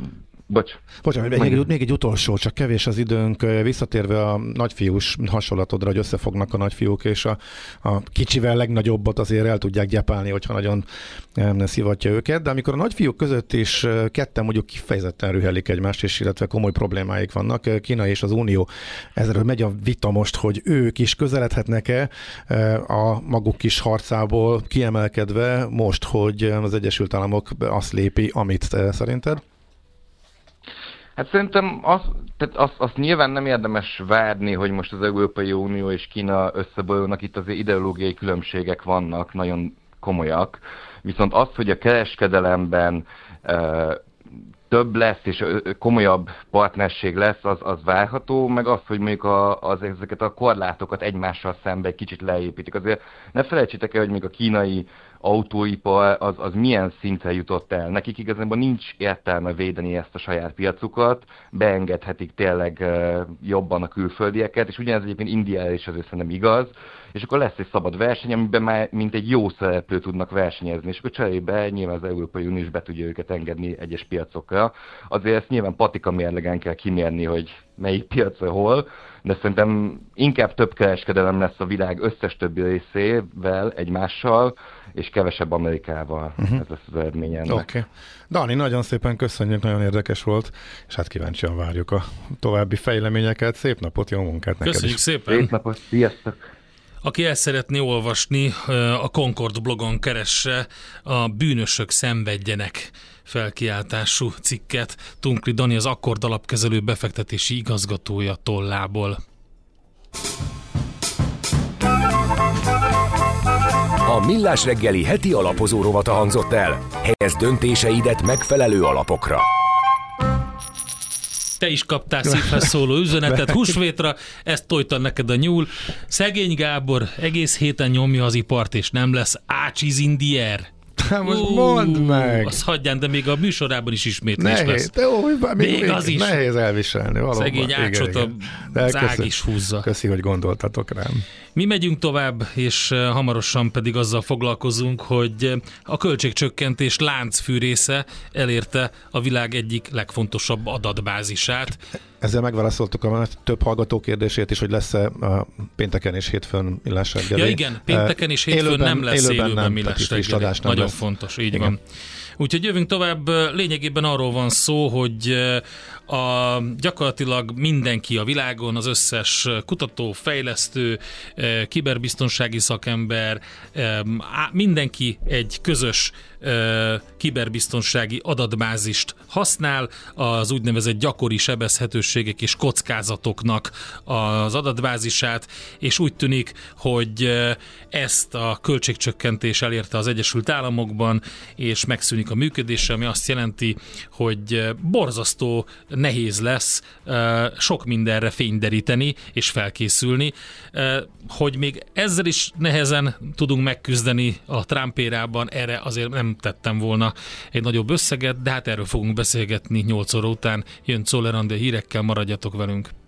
Bocsánat, még egy utolsó, csak kevés az időnk. Visszatérve a nagyfiús hasonlatodra, hogy összefognak a nagyfiúk, és a kicsivel legnagyobbat azért el tudják gyepálni, hogyha nagyon szivatja őket, de amikor a nagyfiúk között is ketten mondjuk kifejezetten rühelik egymást, és illetve komoly problémáik vannak, Kína és az Unió, ezzel megy a vita most, hogy ők is közeledhetnek-e a maguk kis harcából kiemelkedve most, hogy az Egyesült Államok azt lépi, amit szerinted? Hát szerintem azt nyilván nem érdemes várni, hogy most az Európai Unió és Kína összeborulnak, itt azért ideológiai különbségek vannak, nagyon komolyak. Viszont az, hogy a kereskedelemben több lesz és komolyabb partnerség lesz, az várható, meg az, hogy mondjuk ezeket a korlátokat egymással szemben egy kicsit leépítik. Azért ne felejtsétek el, hogy még a kínai autóipar az milyen szintre jutott el. Nekik igazából nincs értelme védeni ezt a saját piacukat, beengedhetik tényleg jobban a külföldieket, és ugyanez egyébként Indiára is azért szerintem igaz, és akkor lesz egy szabad verseny, amiben már mint egy jó szereplő tudnak versenyezni, és akkor cserébe nyilván az Európai Unió is be tudja őket engedni egyes piacokra. Azért ezt nyilván patika mérlegen kell kimérni, hogy melyik piacra hol, de szerintem inkább több kereskedelem lesz a világ összes többi részével egymással, és kevesebb Amerikával. Ez lesz az eredménye ennek. Oké. Dani, nagyon szépen köszönjük, nagyon érdekes volt, és hát kíváncsian várjuk a további fejleményeket. Szép napot, jó munkát neked Köszönjük is. szépen! Szép napot, sziasztok! Aki el szeretné olvasni, a Concord blogon keresse a Bűnösök szenvedjenek felkiáltású cikket. Tunkli Dani, az Akkord alapkezelő befektetési igazgatója tollából. A Millás reggeli heti alapozó rovata hangzott el. Helyezd döntéseidet megfelelő alapokra. Te is kaptál szívhez szóló üzenetet húsvétra, ezt tojtan neked a nyúl. Szegény Gábor egész héten nyomja az ipart, és nem lesz ácsiz indier. Most mondd meg! Azt hagyján, de még a műsorában is ismétlés lesz. Még az is. Nehéz elviselni. Valóban. Szegény Ácsot az ág is húzza. Köszi, hogy gondoltatok rám. Mi megyünk tovább, és hamarosan pedig azzal foglalkozunk, hogy a költségcsökkentés láncfűrésze elérte a világ egyik legfontosabb adatbázisát. Ezzel megválaszoltuk a több hallgató kérdését is, hogy lesz-e pénteken és hétfőn Millás reggeli. Ja igen, pénteken és hétfőn nem lesz élőben Millás reggeli. Nagyon lesz. Fontos, így igen. Van. Úgyhogy jövünk tovább, lényegében arról van szó, hogy gyakorlatilag mindenki a világon, az összes kutató, fejlesztő, kiberbiztonsági szakember, mindenki egy közös kiberbiztonsági adatbázist használ, az úgynevezett gyakori sebezhetőségek és kockázatoknak az adatbázisát, és úgy tűnik, hogy ezt a költségcsökkentés elérte az Egyesült Államokban, és megszűnik a működése, ami azt jelenti, hogy borzasztó nehéz lesz sok mindenre fényderíteni és felkészülni, hogy még ezzel is nehezen tudunk megküzdeni a Trump érában, erre azért nem tettem volna egy nagyobb összeget, de hát erről fogunk beszélgetni 8 óra után. Jön Czoller Andi hírekkel, maradjatok velünk!